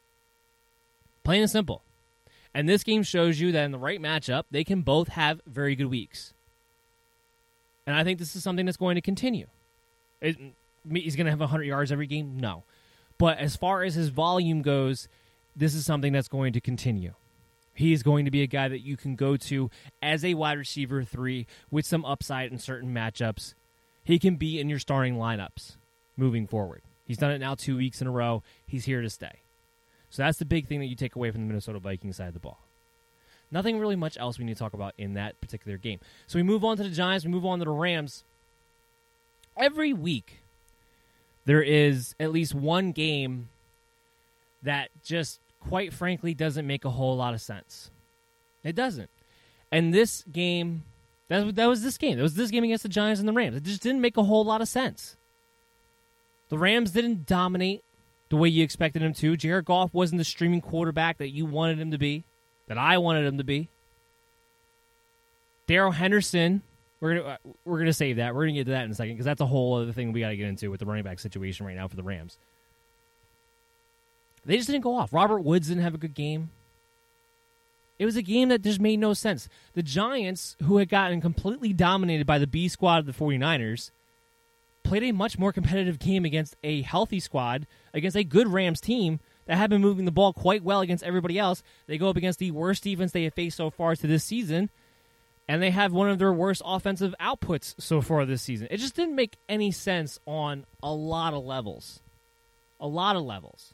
Plain and simple. And this game shows you that in the right matchup, they can both have very good weeks. And I think this is something that's going to continue. He's going to have 100 yards every game? No. But as far as his volume goes, this is something that's going to continue. He is going to be a guy that you can go to as a wide receiver 3 with some upside in certain matchups. He can be in your starting lineups moving forward. He's done it now 2 weeks in a row. He's here to stay. So that's the big thing that you take away from the Minnesota Vikings side of the ball. Nothing really much else we need to talk about in that particular game. So we move on to the Giants. We move on to the Rams. Every week, there is at least one game that just, quite frankly, doesn't make a whole lot of sense. It doesn't. And this game, that was this game. It was this game against the Giants and the Rams. It just didn't make a whole lot of sense. The Rams didn't dominate the way you expected him to. Jared Goff wasn't the streaming quarterback that you wanted him to be, that I wanted him to be. Darrell Henderson, we're gonna save that. We're gonna get to that in a second because that's a whole other thing we got to get into with the running back situation right now for the Rams. They just didn't go off. Robert Woods didn't have a good game. It was a game that just made no sense. The Giants, who had gotten completely dominated by the B squad of the 49ers, played a much more competitive game against a healthy squad, against a good Rams team that had been moving the ball quite well against everybody else. They go up against the worst defense they have faced so far to this season, and they have one of their worst offensive outputs so far this season. It just didn't make any sense on a lot of levels. A lot of levels.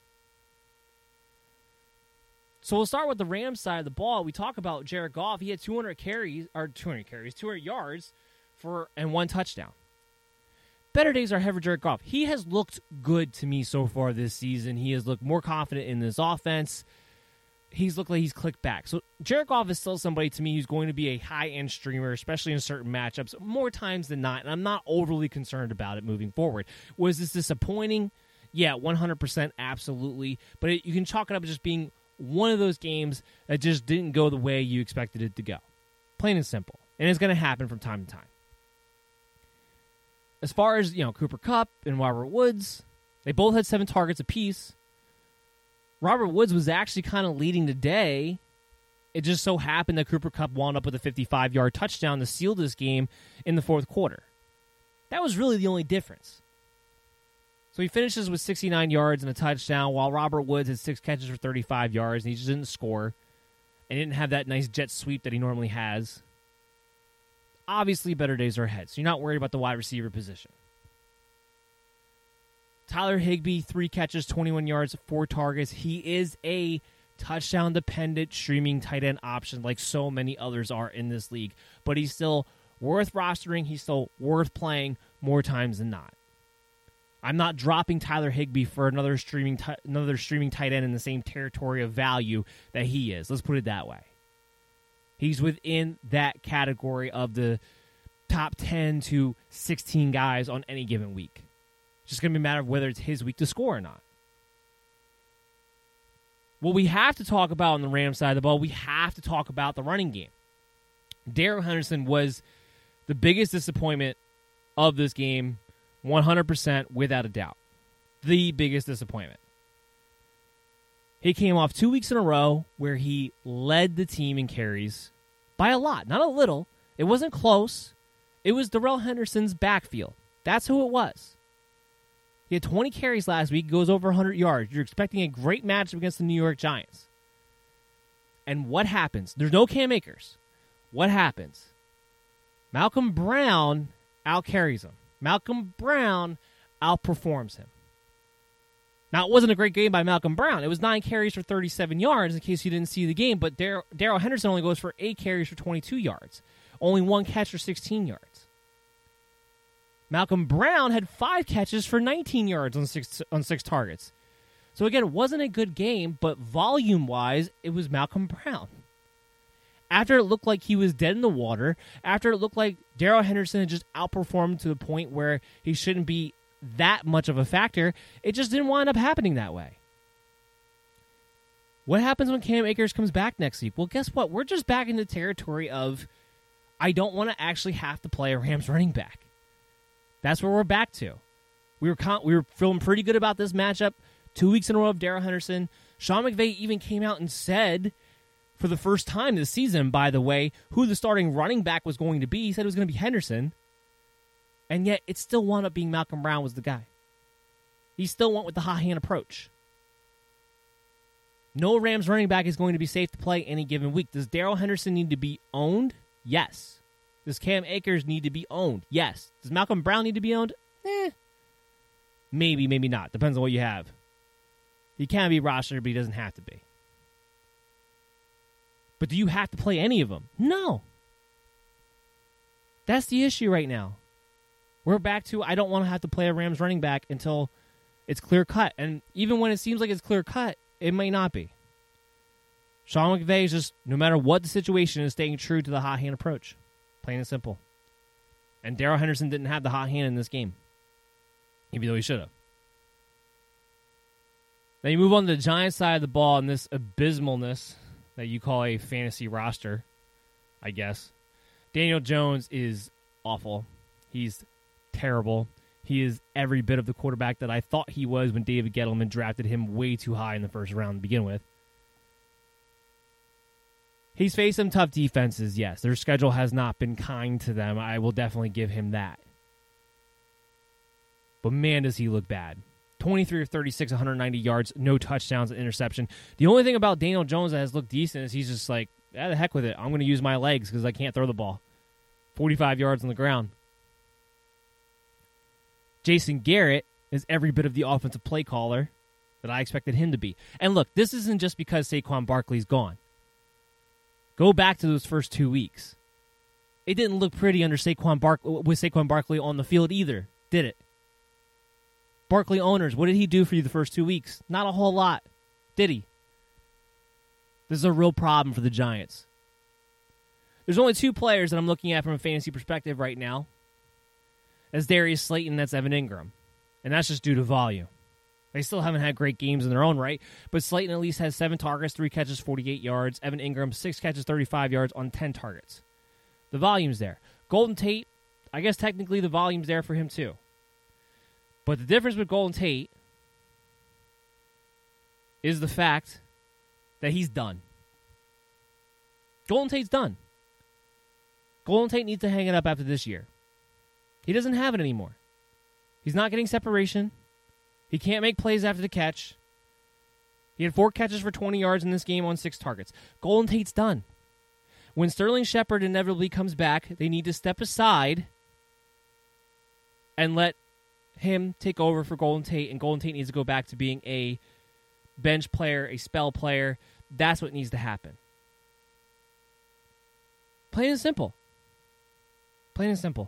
So we'll start with the Rams side of the ball. We talk about Jared Goff. He had 200 yards and 1 touchdown. Better days are ahead for Jared Goff. He has looked good to me so far this season. He has looked more confident in this offense. he's looked like he's clicked back. So Jared Goff is still somebody to me who's going to be a high-end streamer, especially in certain matchups, more times than not, and I'm not overly concerned about it moving forward. Was this disappointing? Yeah, 100%, absolutely. But you can chalk it up as just being one of those games that just didn't go the way you expected it to go. Plain and simple. And it's going to happen from time to time. As far as, Cooper Kupp and Robert Woods, they both had 7 targets apiece. Robert Woods was actually kind of leading the day. It just so happened that Cooper Kupp wound up with a 55-yard touchdown to seal this game in the fourth quarter. That was really the only difference. So he finishes with 69 yards and a touchdown, while Robert Woods had 6 catches for 35 yards, and he just didn't score and didn't have that nice jet sweep that he normally has. Obviously, better days are ahead, so you're not worried about the wide receiver position. Tyler Higbee, 3 catches, 21 yards, 4 targets. He is a touchdown-dependent streaming tight end option like so many others are in this league, but he's still worth rostering. He's still worth playing more times than not. I'm not dropping Tyler Higbee for another streaming tight end in the same territory of value that he is. Let's put it that way. He's within that category of the top 10 to 16 guys on any given week. It's just going to be a matter of whether it's his week to score or not. What we have to talk about on the Rams side of the ball, we have to talk about the running game. Darrell Henderson was the biggest disappointment of this game, 100% without a doubt. The biggest disappointment. He came off 2 weeks in a row where he led the team in carries by a lot, not a little. It wasn't close. It was Darrell Henderson's backfield. That's who it was. He had 20 carries last week, goes over 100 yards. You're expecting a great matchup against the New York Giants. And what happens? There's no Cam Akers. What happens? Malcolm Brown outcarries him. Malcolm Brown outperforms him. Now, it wasn't a great game by Malcolm Brown. It was 9 carries for 37 yards, in case you didn't see the game, but Darrell Henderson only goes for 8 carries for 22 yards. Only 1 catch for 16 yards. Malcolm Brown had 5 catches for 19 yards on 6 targets. So again, it wasn't a good game, but volume-wise, it was Malcolm Brown. After it looked like he was dead in the water, after it looked like Darrell Henderson had just outperformed to the point where he shouldn't be that much of a factor, it just didn't wind up happening that way. What happens when Cam Akers comes back next week? Well, guess what? We're just back in the territory of I don't want to actually have to play a Rams running back. That's where we're back to. We were feeling pretty good about this matchup 2 weeks in a row of Darrell Henderson. Sean McVay even came out and said, for the first time this season, by the way, who the starting running back was going to be. He said it was going to be Henderson. And yet, it still wound up being Malcolm Brown was the guy. He still went with the hot hand approach. No Rams running back is going to be safe to play any given week. Does Darrell Henderson need to be owned? Yes. Does Cam Akers need to be owned? Yes. Does Malcolm Brown need to be owned? Maybe, maybe not. Depends on what you have. He can be rostered, but he doesn't have to be. But do you have to play any of them? No. That's the issue right now. We're back to I don't want to have to play a Rams running back until it's clear-cut. And even when it seems like it's clear-cut, it may not be. Sean McVay is just, no matter what the situation is, staying true to the hot hand approach. Plain and simple. And Darrell Henderson didn't have the hot hand in this game, even though he should have. Now you move on to the Giants side of the ball and this abysmalness that you call a fantasy roster, I guess. Daniel Jones is awful. He's terrible. He is every bit of the quarterback that I thought he was when David Gettleman drafted him way too high in the first round to begin with. He's faced some tough defenses, yes. Their schedule has not been kind to them. I will definitely give him that. But man, does he look bad. 23 of 36, 190 yards, no touchdowns, an interception. The only thing about Daniel Jones that has looked decent is he's just like, the heck with it. I'm going to use my legs because I can't throw the ball. 45 yards on the ground. Jason Garrett is every bit of the offensive play caller that I expected him to be. And look, this isn't just because Saquon Barkley's gone. Go back to those first 2 weeks. It didn't look pretty under with Saquon Barkley on the field either, did it? Barkley owners, what did he do for you the first 2 weeks? Not a whole lot, did he? This is a real problem for the Giants. There's only two players that I'm looking at from a fantasy perspective right now. That's Darius Slayton, that's Evan Ingram. And that's just due to volume. They still haven't had great games in their own right, but Slayton at least has 7 targets, 3 catches, 48 yards. Evan Ingram, 6 catches, 35 yards on 10 targets. The volume's there. Golden Tate, I guess technically the volume's there for him too. But the difference with Golden Tate is the fact that he's done. Golden Tate's done. Golden Tate needs to hang it up after this year. He doesn't have it anymore. He's not getting separation. He can't make plays after the catch. He had 4 catches for 20 yards in this game on 6 targets. Golden Tate's done. When Sterling Shepard inevitably comes back, they need to step aside and let him take over for Golden Tate, and Golden Tate needs to go back to being a bench player, a spell player. That's what needs to happen. Plain and simple. Plain and simple.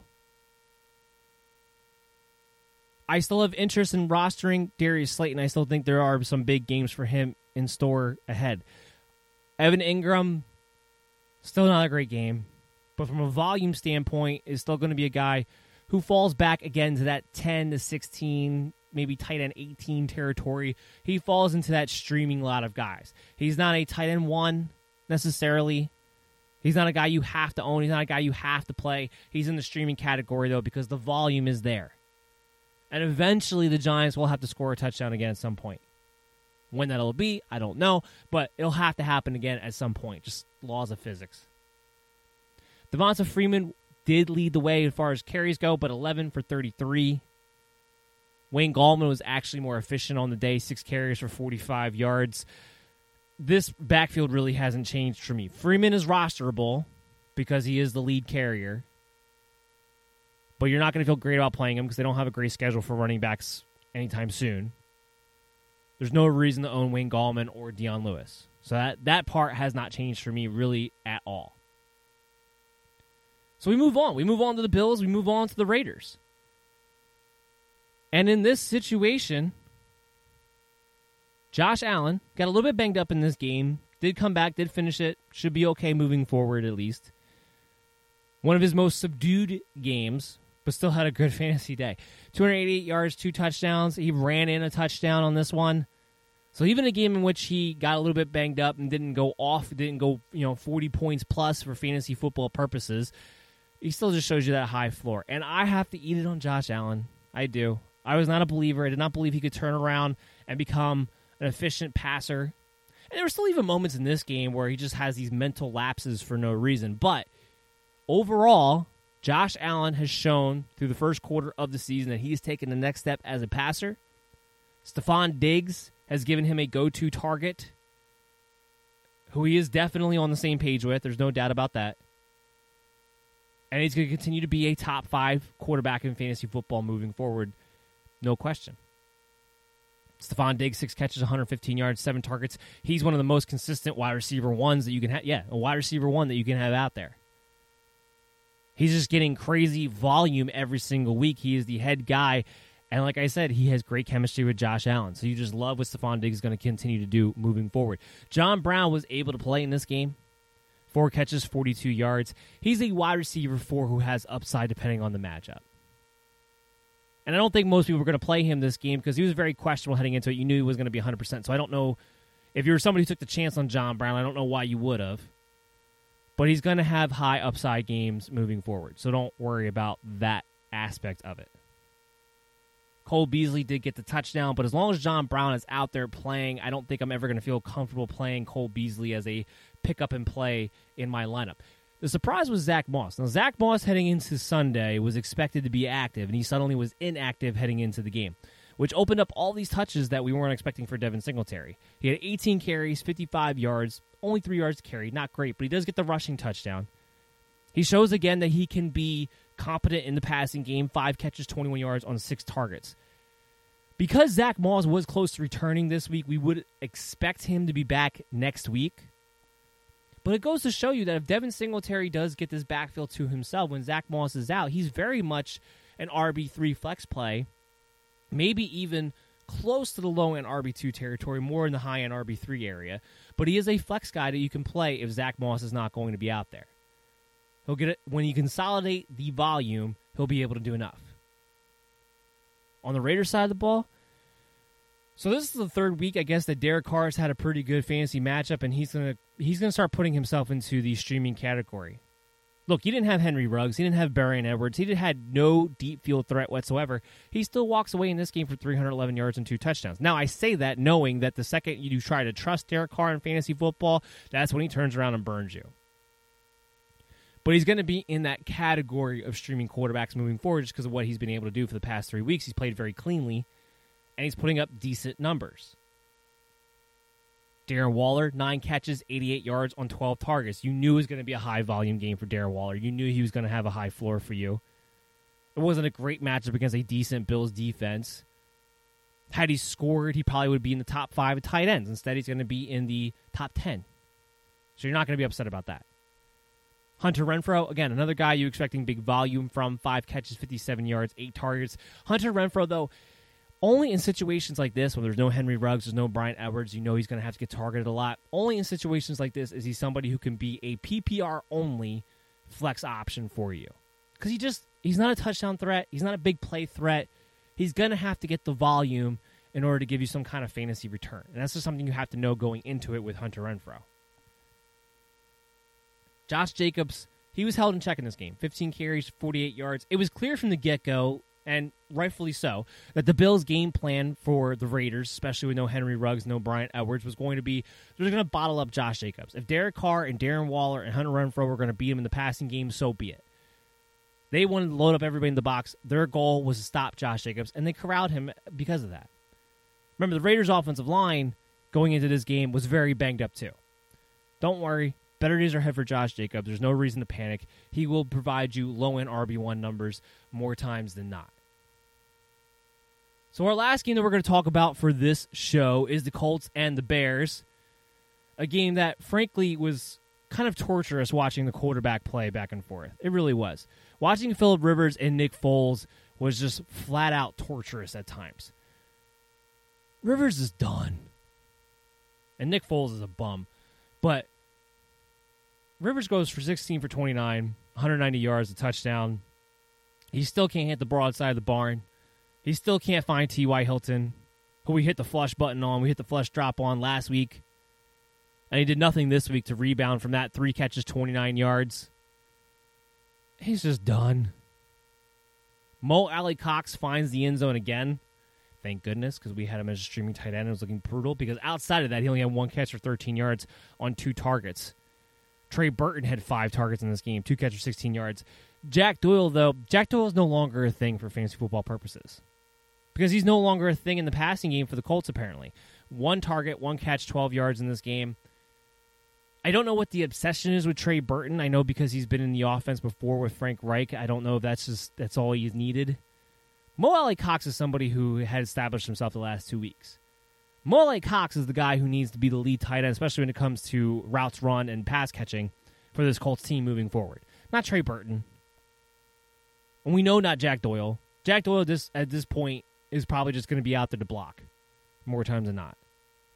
I still have interest in rostering Darius Slayton. I still think there are some big games for him in store ahead. Evan Ingram, still not a great game, but from a volume standpoint, is still going to be a guy who falls back again to that 10 to 16, maybe tight end 18 territory. He falls into that streaming lot of guys. He's not a tight end 1 necessarily. He's not a guy you have to own. He's not a guy you have to play. He's in the streaming category, though, because the volume is there. And eventually the Giants will have to score a touchdown again at some point. When that'll be, I don't know, but it'll have to happen again at some point. Just laws of physics. Devonta Freeman did lead the way as far as carries go, but 11 for 33. Wayne Gallman was actually more efficient on the day, 6 carries for 45 yards. This backfield really hasn't changed for me. Freeman is rosterable because he is the lead carrier. But you're not going to feel great about playing him because they don't have a great schedule for running backs anytime soon. There's no reason to own Wayne Gallman or Dion Lewis. So that part has not changed for me really at all. So we move on. We move on to the Bills. We move on to the Raiders. And in this situation, Josh Allen got a little bit banged up in this game. Did come back, did finish it. Should be okay moving forward at least. One of his most subdued games, but still had a good fantasy day. 288 yards, 2 touchdowns. He ran in a touchdown on this one. So even a game in which he got a little bit banged up and didn't go 40 points plus for fantasy football purposes, he still just shows you that high floor. And I have to eat it on Josh Allen. I do. I was not a believer. I did not believe he could turn around and become an efficient passer. And there were still even moments in this game where he just has these mental lapses for no reason. But overall, Josh Allen has shown through the first quarter of the season that he's taken the next step as a passer. Stephon Diggs has given him a go-to target, who he is definitely on the same page with. There's no doubt about that. And he's going to continue to be a top 5 quarterback in fantasy football moving forward. No question. Stephon Diggs, 6 catches, 115 yards, 7 targets. He's one of the most consistent wide receiver ones that you can have. Yeah, a wide receiver one that you can have out there. He's just getting crazy volume every single week. He is the head guy. And like I said, he has great chemistry with Josh Allen. So you just love what Stephon Diggs is going to continue to do moving forward. John Brown was able to play in this game. 4 catches, 42 yards. He's a wide receiver 4 who has upside depending on the matchup. And I don't think most people were going to play him this game because he was very questionable heading into it. You knew he was going to be 100%. So I don't know if you were somebody who took the chance on John Brown. I don't know why you would have. But he's going to have high upside games moving forward. So don't worry about that aspect of it. Cole Beasley did get the touchdown, but as long as John Brown is out there playing, I don't think I'm ever going to feel comfortable playing Cole Beasley as a pick-up and play in my lineup. The surprise was Zach Moss. Now, Zach Moss heading into Sunday was expected to be active, and he suddenly was inactive heading into the game, which opened up all these touches that we weren't expecting for Devin Singletary. He had 18 carries, 55 yards, only 3 yards to carry. Not great, but he does get the rushing touchdown. He shows again that he can be competent in the passing game. 5 catches, 21 yards on 6 targets. Because Zach Moss was close to returning this week, we would expect him to be back next week. But it goes to show you that if Devin Singletary does get this backfield to himself when Zach Moss is out, he's very much an RB3 flex play, maybe even close to the low-end RB2 territory, more in the high-end RB3 area. But he is a flex guy that you can play if Zach Moss is not going to be out there. He'll get it when you consolidate the volume, he'll be able to do enough. On the Raiders side of the ball, so this is the third week, I guess, that Derek Carr has had a pretty good fantasy matchup, and he's gonna start putting himself into the streaming category. Look, he didn't have Henry Ruggs, he didn't have Barry Edwards, he had no deep field threat whatsoever. He still walks away in this game for 311 yards and 2 touchdowns. Now, I say that knowing that the second you try to trust Derek Carr in fantasy football, that's when he turns around and burns you. But he's going to be in that category of streaming quarterbacks moving forward just because of what he's been able to do for the past 3 weeks. He's played very cleanly, and he's putting up decent numbers. Darren Waller, 9 catches, 88 yards on 12 targets. You knew it was going to be a high-volume game for Darren Waller. You knew he was going to have a high floor for you. It wasn't a great matchup against a decent Bills defense. Had he scored, he probably would be in the top 5 of tight ends. Instead, he's going to be in the top 10. So you're not going to be upset about that. Hunter Renfrow, again, another guy you expecting big volume from, 5 catches, 57 yards, 8 targets. Hunter Renfrow, though, only in situations like this, when there's no Henry Ruggs, there's no Bryan Edwards, you know he's going to have to get targeted a lot. Only in situations like this is he somebody who can be a PPR-only flex option for you. Because he's not a touchdown threat. He's not a big play threat. He's going to have to get the volume in order to give you some kind of fantasy return. And that's just something you have to know going into it with Hunter Renfrow. Josh Jacobs, he was held in check in this game. 15 carries, 48 yards. It was clear from the get-go, and rightfully so, that the Bills' game plan for the Raiders, especially with no Henry Ruggs, no Bryan Edwards, was going to be they're going to bottle up Josh Jacobs. If Derek Carr and Darren Waller and Hunter Renfrow were going to beat him in the passing game, so be it. They wanted to load up everybody in the box. Their goal was to stop Josh Jacobs, and they corralled him because of that. Remember, the Raiders' offensive line going into this game was very banged up too. Don't worry. Better days are ahead for Josh Jacobs. There's no reason to panic. He will provide you low-end RB1 numbers more times than not. So our last game that we're going to talk about for this show is the Colts and the Bears. A game that, frankly, was kind of torturous watching the quarterback play back and forth. It really was. Watching Phillip Rivers and Nick Foles was just flat-out torturous at times. Rivers is done. And Nick Foles is a bum. But Rivers goes for 16 for 29, 190 yards, a touchdown. He still can't hit the broadside of the barn. He still can't find T.Y. Hilton, who we hit the flush button on. We hit the flush drop on last week. And he did nothing this week to rebound from that. 3 catches, 29 yards. He's just done. Mo Alley-Cox finds the end zone again. Thank goodness, because we had him as a streaming tight end. It was looking brutal, because outside of that, he only had 1 catch for 13 yards on 2 targets. Trey Burton had 5 targets in this game, 2 catches, 16 yards. Jack Doyle is no longer a thing for fantasy football purposes, because he's no longer a thing in the passing game for the Colts, apparently. 1 target, 1 catch, 12 yards in this game. I don't know what the obsession is with Trey Burton. I know because he's been in the offense before with Frank Reich. I don't know if that's all he's needed. Mo Alley-Cox is somebody who had established himself the last 2 weeks. Mo Alley-Cox is the guy who needs to be the lead tight end, especially when it comes to routes run and pass catching for this Colts team moving forward. Not Trey Burton. And we know not Jack Doyle. Jack Doyle at this point is probably just going to be out there to block more times than not.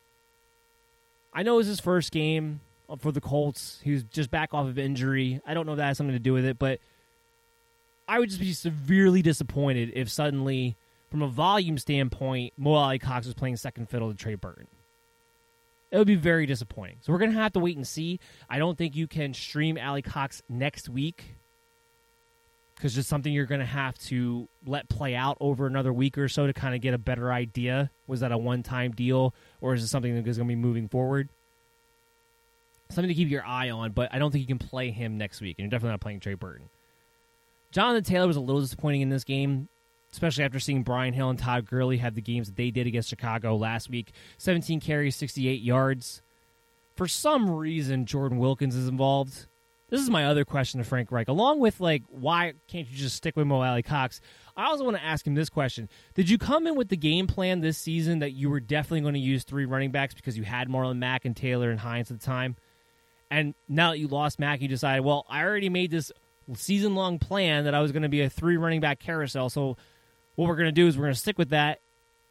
I know it was his first game for the Colts. He was just back off of injury. I don't know if that has something to do with it, but I would just be severely disappointed if suddenly, from a volume standpoint, Mo Alley-Cox was playing second fiddle to Trey Burton. It would be very disappointing. So we're going to have to wait and see. I don't think you can stream Alley-Cox next week, because it's something you're going to have to let play out over another week or so to kind of get a better idea. Was that a one-time deal, or is it something that is going to be moving forward? Something to keep your eye on, but I don't think you can play him next week, and you're definitely not playing Trey Burton. Jonathan Taylor was a little disappointing in this game, especially after seeing Brian Hill and Todd Gurley have the games that they did against Chicago last week. 17 carries, 68 yards. For some reason, Jordan Wilkins is involved. This is my other question to Frank Reich. Along with, why can't you just stick with Mo Alley-Cox? I also want to ask him this question. Did you come in with the game plan this season that you were definitely going to use 3 running backs because you had Marlon Mack and Taylor and Hines at the time? And now that you lost Mack, you decided, well, I already made this season-long plan that I was going to be a 3 running back carousel, so what we're going to do is we're going to stick with that,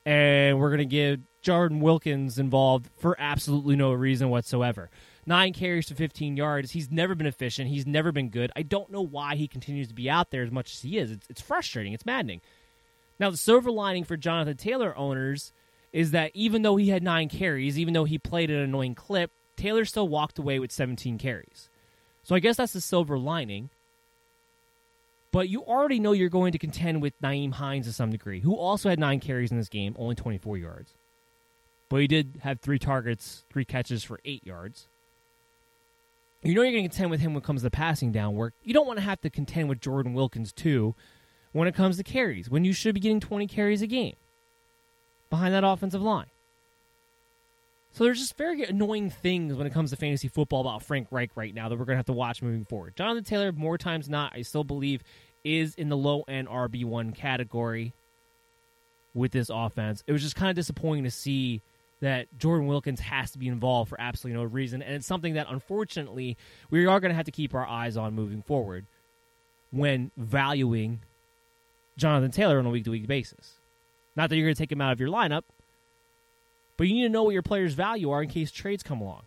and we're going to give Jordan Wilkins involved for absolutely no reason whatsoever. 9 carries to 15 yards. He's never been efficient. He's never been good. I don't know why he continues to be out there as much as he is. It's frustrating. It's maddening. Now, the silver lining for Jonathan Taylor owners is that even though he had 9 carries, even though he played at an annoying clip, Taylor still walked away with 17 carries. So I guess that's the silver lining. But you already know you're going to contend with Nyheim Hines to some degree, who also had 9 carries in this game, only 24 yards. But he did have 3 targets, 3 catches for 8 yards. You know you're going to contend with him when it comes to passing down work. You don't want to have to contend with Jordan Wilkins, too, when it comes to carries, when you should be getting 20 carries a game behind that offensive line. So there's just very annoying things when it comes to fantasy football about Frank Reich right now that we're going to have to watch moving forward. Jonathan Taylor, more times than not, I still believe, is in the low-end RB1 category with this offense. It was just kind of disappointing to see that Jordan Wilkins has to be involved for absolutely no reason, and it's something that, unfortunately, we are going to have to keep our eyes on moving forward when valuing Jonathan Taylor on a week-to-week basis. Not that you're going to take him out of your lineup, but you need to know what your players' value are in case trades come along.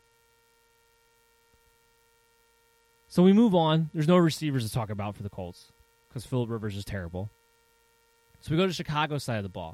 So we move on. There's no receivers to talk about for the Colts because Phillip Rivers is terrible. So we go to Chicago's side of the ball.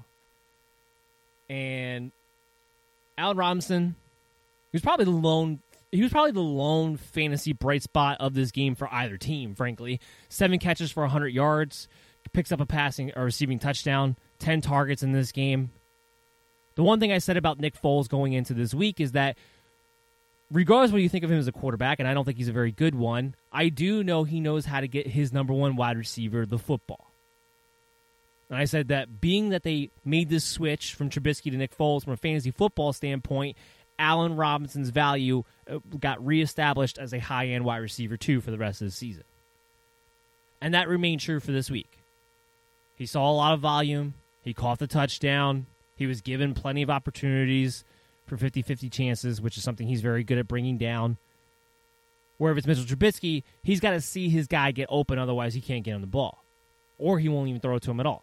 And Allen Robinson, he was probably the lone fantasy bright spot of this game for either team, frankly. 7 catches for 100 yards, picks up a passing or receiving touchdown, 10 targets in this game. The one thing I said about Nick Foles going into this week is that regardless of what you think of him as a quarterback, and I don't think he's a very good one, I do know he knows how to get his number one wide receiver the football. And I said that being that they made this switch from Trubisky to Nick Foles from a fantasy football standpoint, Allen Robinson's value got reestablished as a high-end wide receiver, too, for the rest of the season. And that remained true for this week. He saw a lot of volume. He caught the touchdown. He was given plenty of opportunities for 50-50 chances, which is something he's very good at bringing down. Where if it's Mitchell Trubisky, he's got to see his guy get open, otherwise he can't get him the ball. Or he won't even throw it to him at all.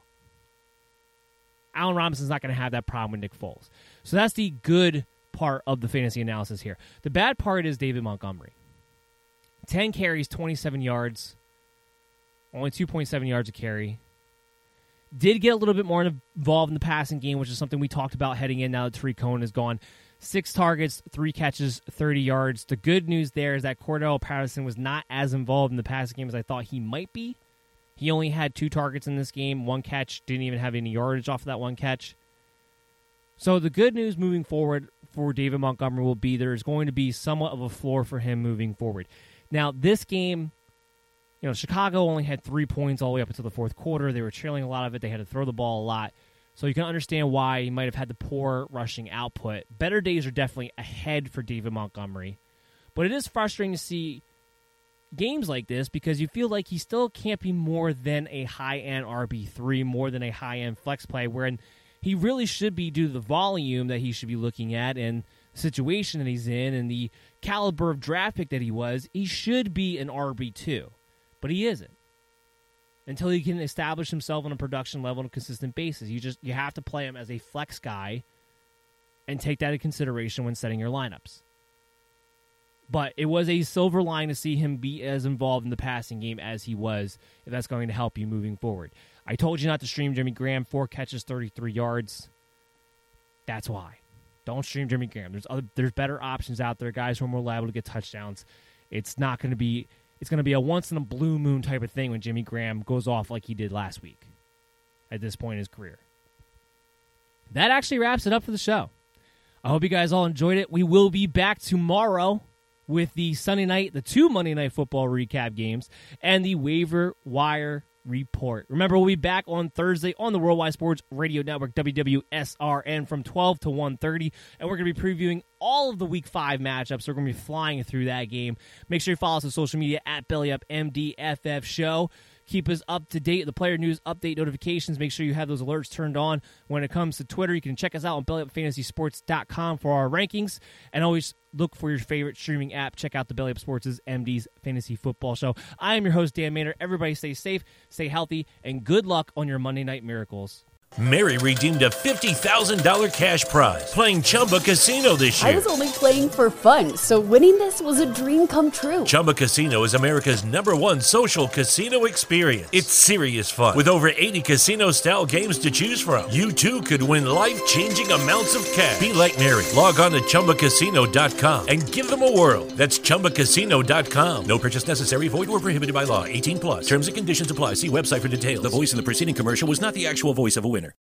Allen Robinson's not going to have that problem with Nick Foles. So that's the good part of the fantasy analysis here. The bad part is David Montgomery. 10 carries, 27 yards, only 2.7 yards a carry. Did get a little bit more involved in the passing game, which is something we talked about heading in now that Tariq Cohen is gone. 6 targets, 3 catches, 30 yards. The good news there is that Cordell Patterson was not as involved in the passing game as I thought he might be. He only had 2 targets in this game, 1 catch, didn't even have any yardage off of that 1 catch. So the good news moving forward for David Montgomery will be there's going to be somewhat of a floor for him moving forward. Now, this game, Chicago only had 3 points all the way up until the fourth quarter. They were trailing a lot of it. They had to throw the ball a lot. So you can understand why he might have had the poor rushing output. Better days are definitely ahead for David Montgomery. But it is frustrating to see games like this because you feel like he still can't be more than a high-end RB3, more than a high-end flex play, wherein he really should be due to the volume that he should be looking at and the situation that he's in and the caliber of draft pick that he was. He should be an RB2, but he isn't until he can establish himself on a production level on a consistent basis. You have to play him as a flex guy and take that into consideration when setting your lineups. But it was a silver line to see him be as involved in the passing game as he was, if that's going to help you moving forward. I told you not to stream Jimmy Graham, 4 catches, 33 yards. That's why. Don't stream Jimmy Graham. There's better options out there, guys who are more liable to get touchdowns. It's going to be a once-in-a-blue moon type of thing when Jimmy Graham goes off like he did last week at this point in his career. That actually wraps it up for the show. I hope you guys all enjoyed it. We will be back tomorrow with the the 2 Monday Night Football recap games, and the waiver wire report. Remember, we'll be back on Thursday on the Worldwide Sports Radio Network, WWSRN, from 12 to 1:30, and we're going to be previewing all of the Week 5 matchups. We're going to be flying through that game. Make sure you follow us on social media at BellyUpMDFF Show. Keep us up to date. The player news update notifications. Make sure you have those alerts turned on. When it comes to Twitter, you can check us out on BellyUpFantasySports.com for our rankings. And always look for your favorite streaming app. Check out the Belly Up Sports' MD's Fantasy Football Show. I am your host, Dan Maynard. Everybody stay safe, stay healthy, and good luck on your Monday Night Miracles.
Mary redeemed a $50,000 cash prize playing Chumba Casino this year.
I was only playing for fun, so winning this was a dream come true.
Chumba Casino is America's #1 social casino experience. It's serious fun. With over 80 casino-style games to choose from, you too could win life-changing amounts of cash. Be like Mary. Log on to ChumbaCasino.com and give them a whirl. That's ChumbaCasino.com. No purchase necessary. Void where prohibited by law. 18+. Terms and conditions apply. See website for details.
The voice in the preceding commercial was not the actual voice of a winner.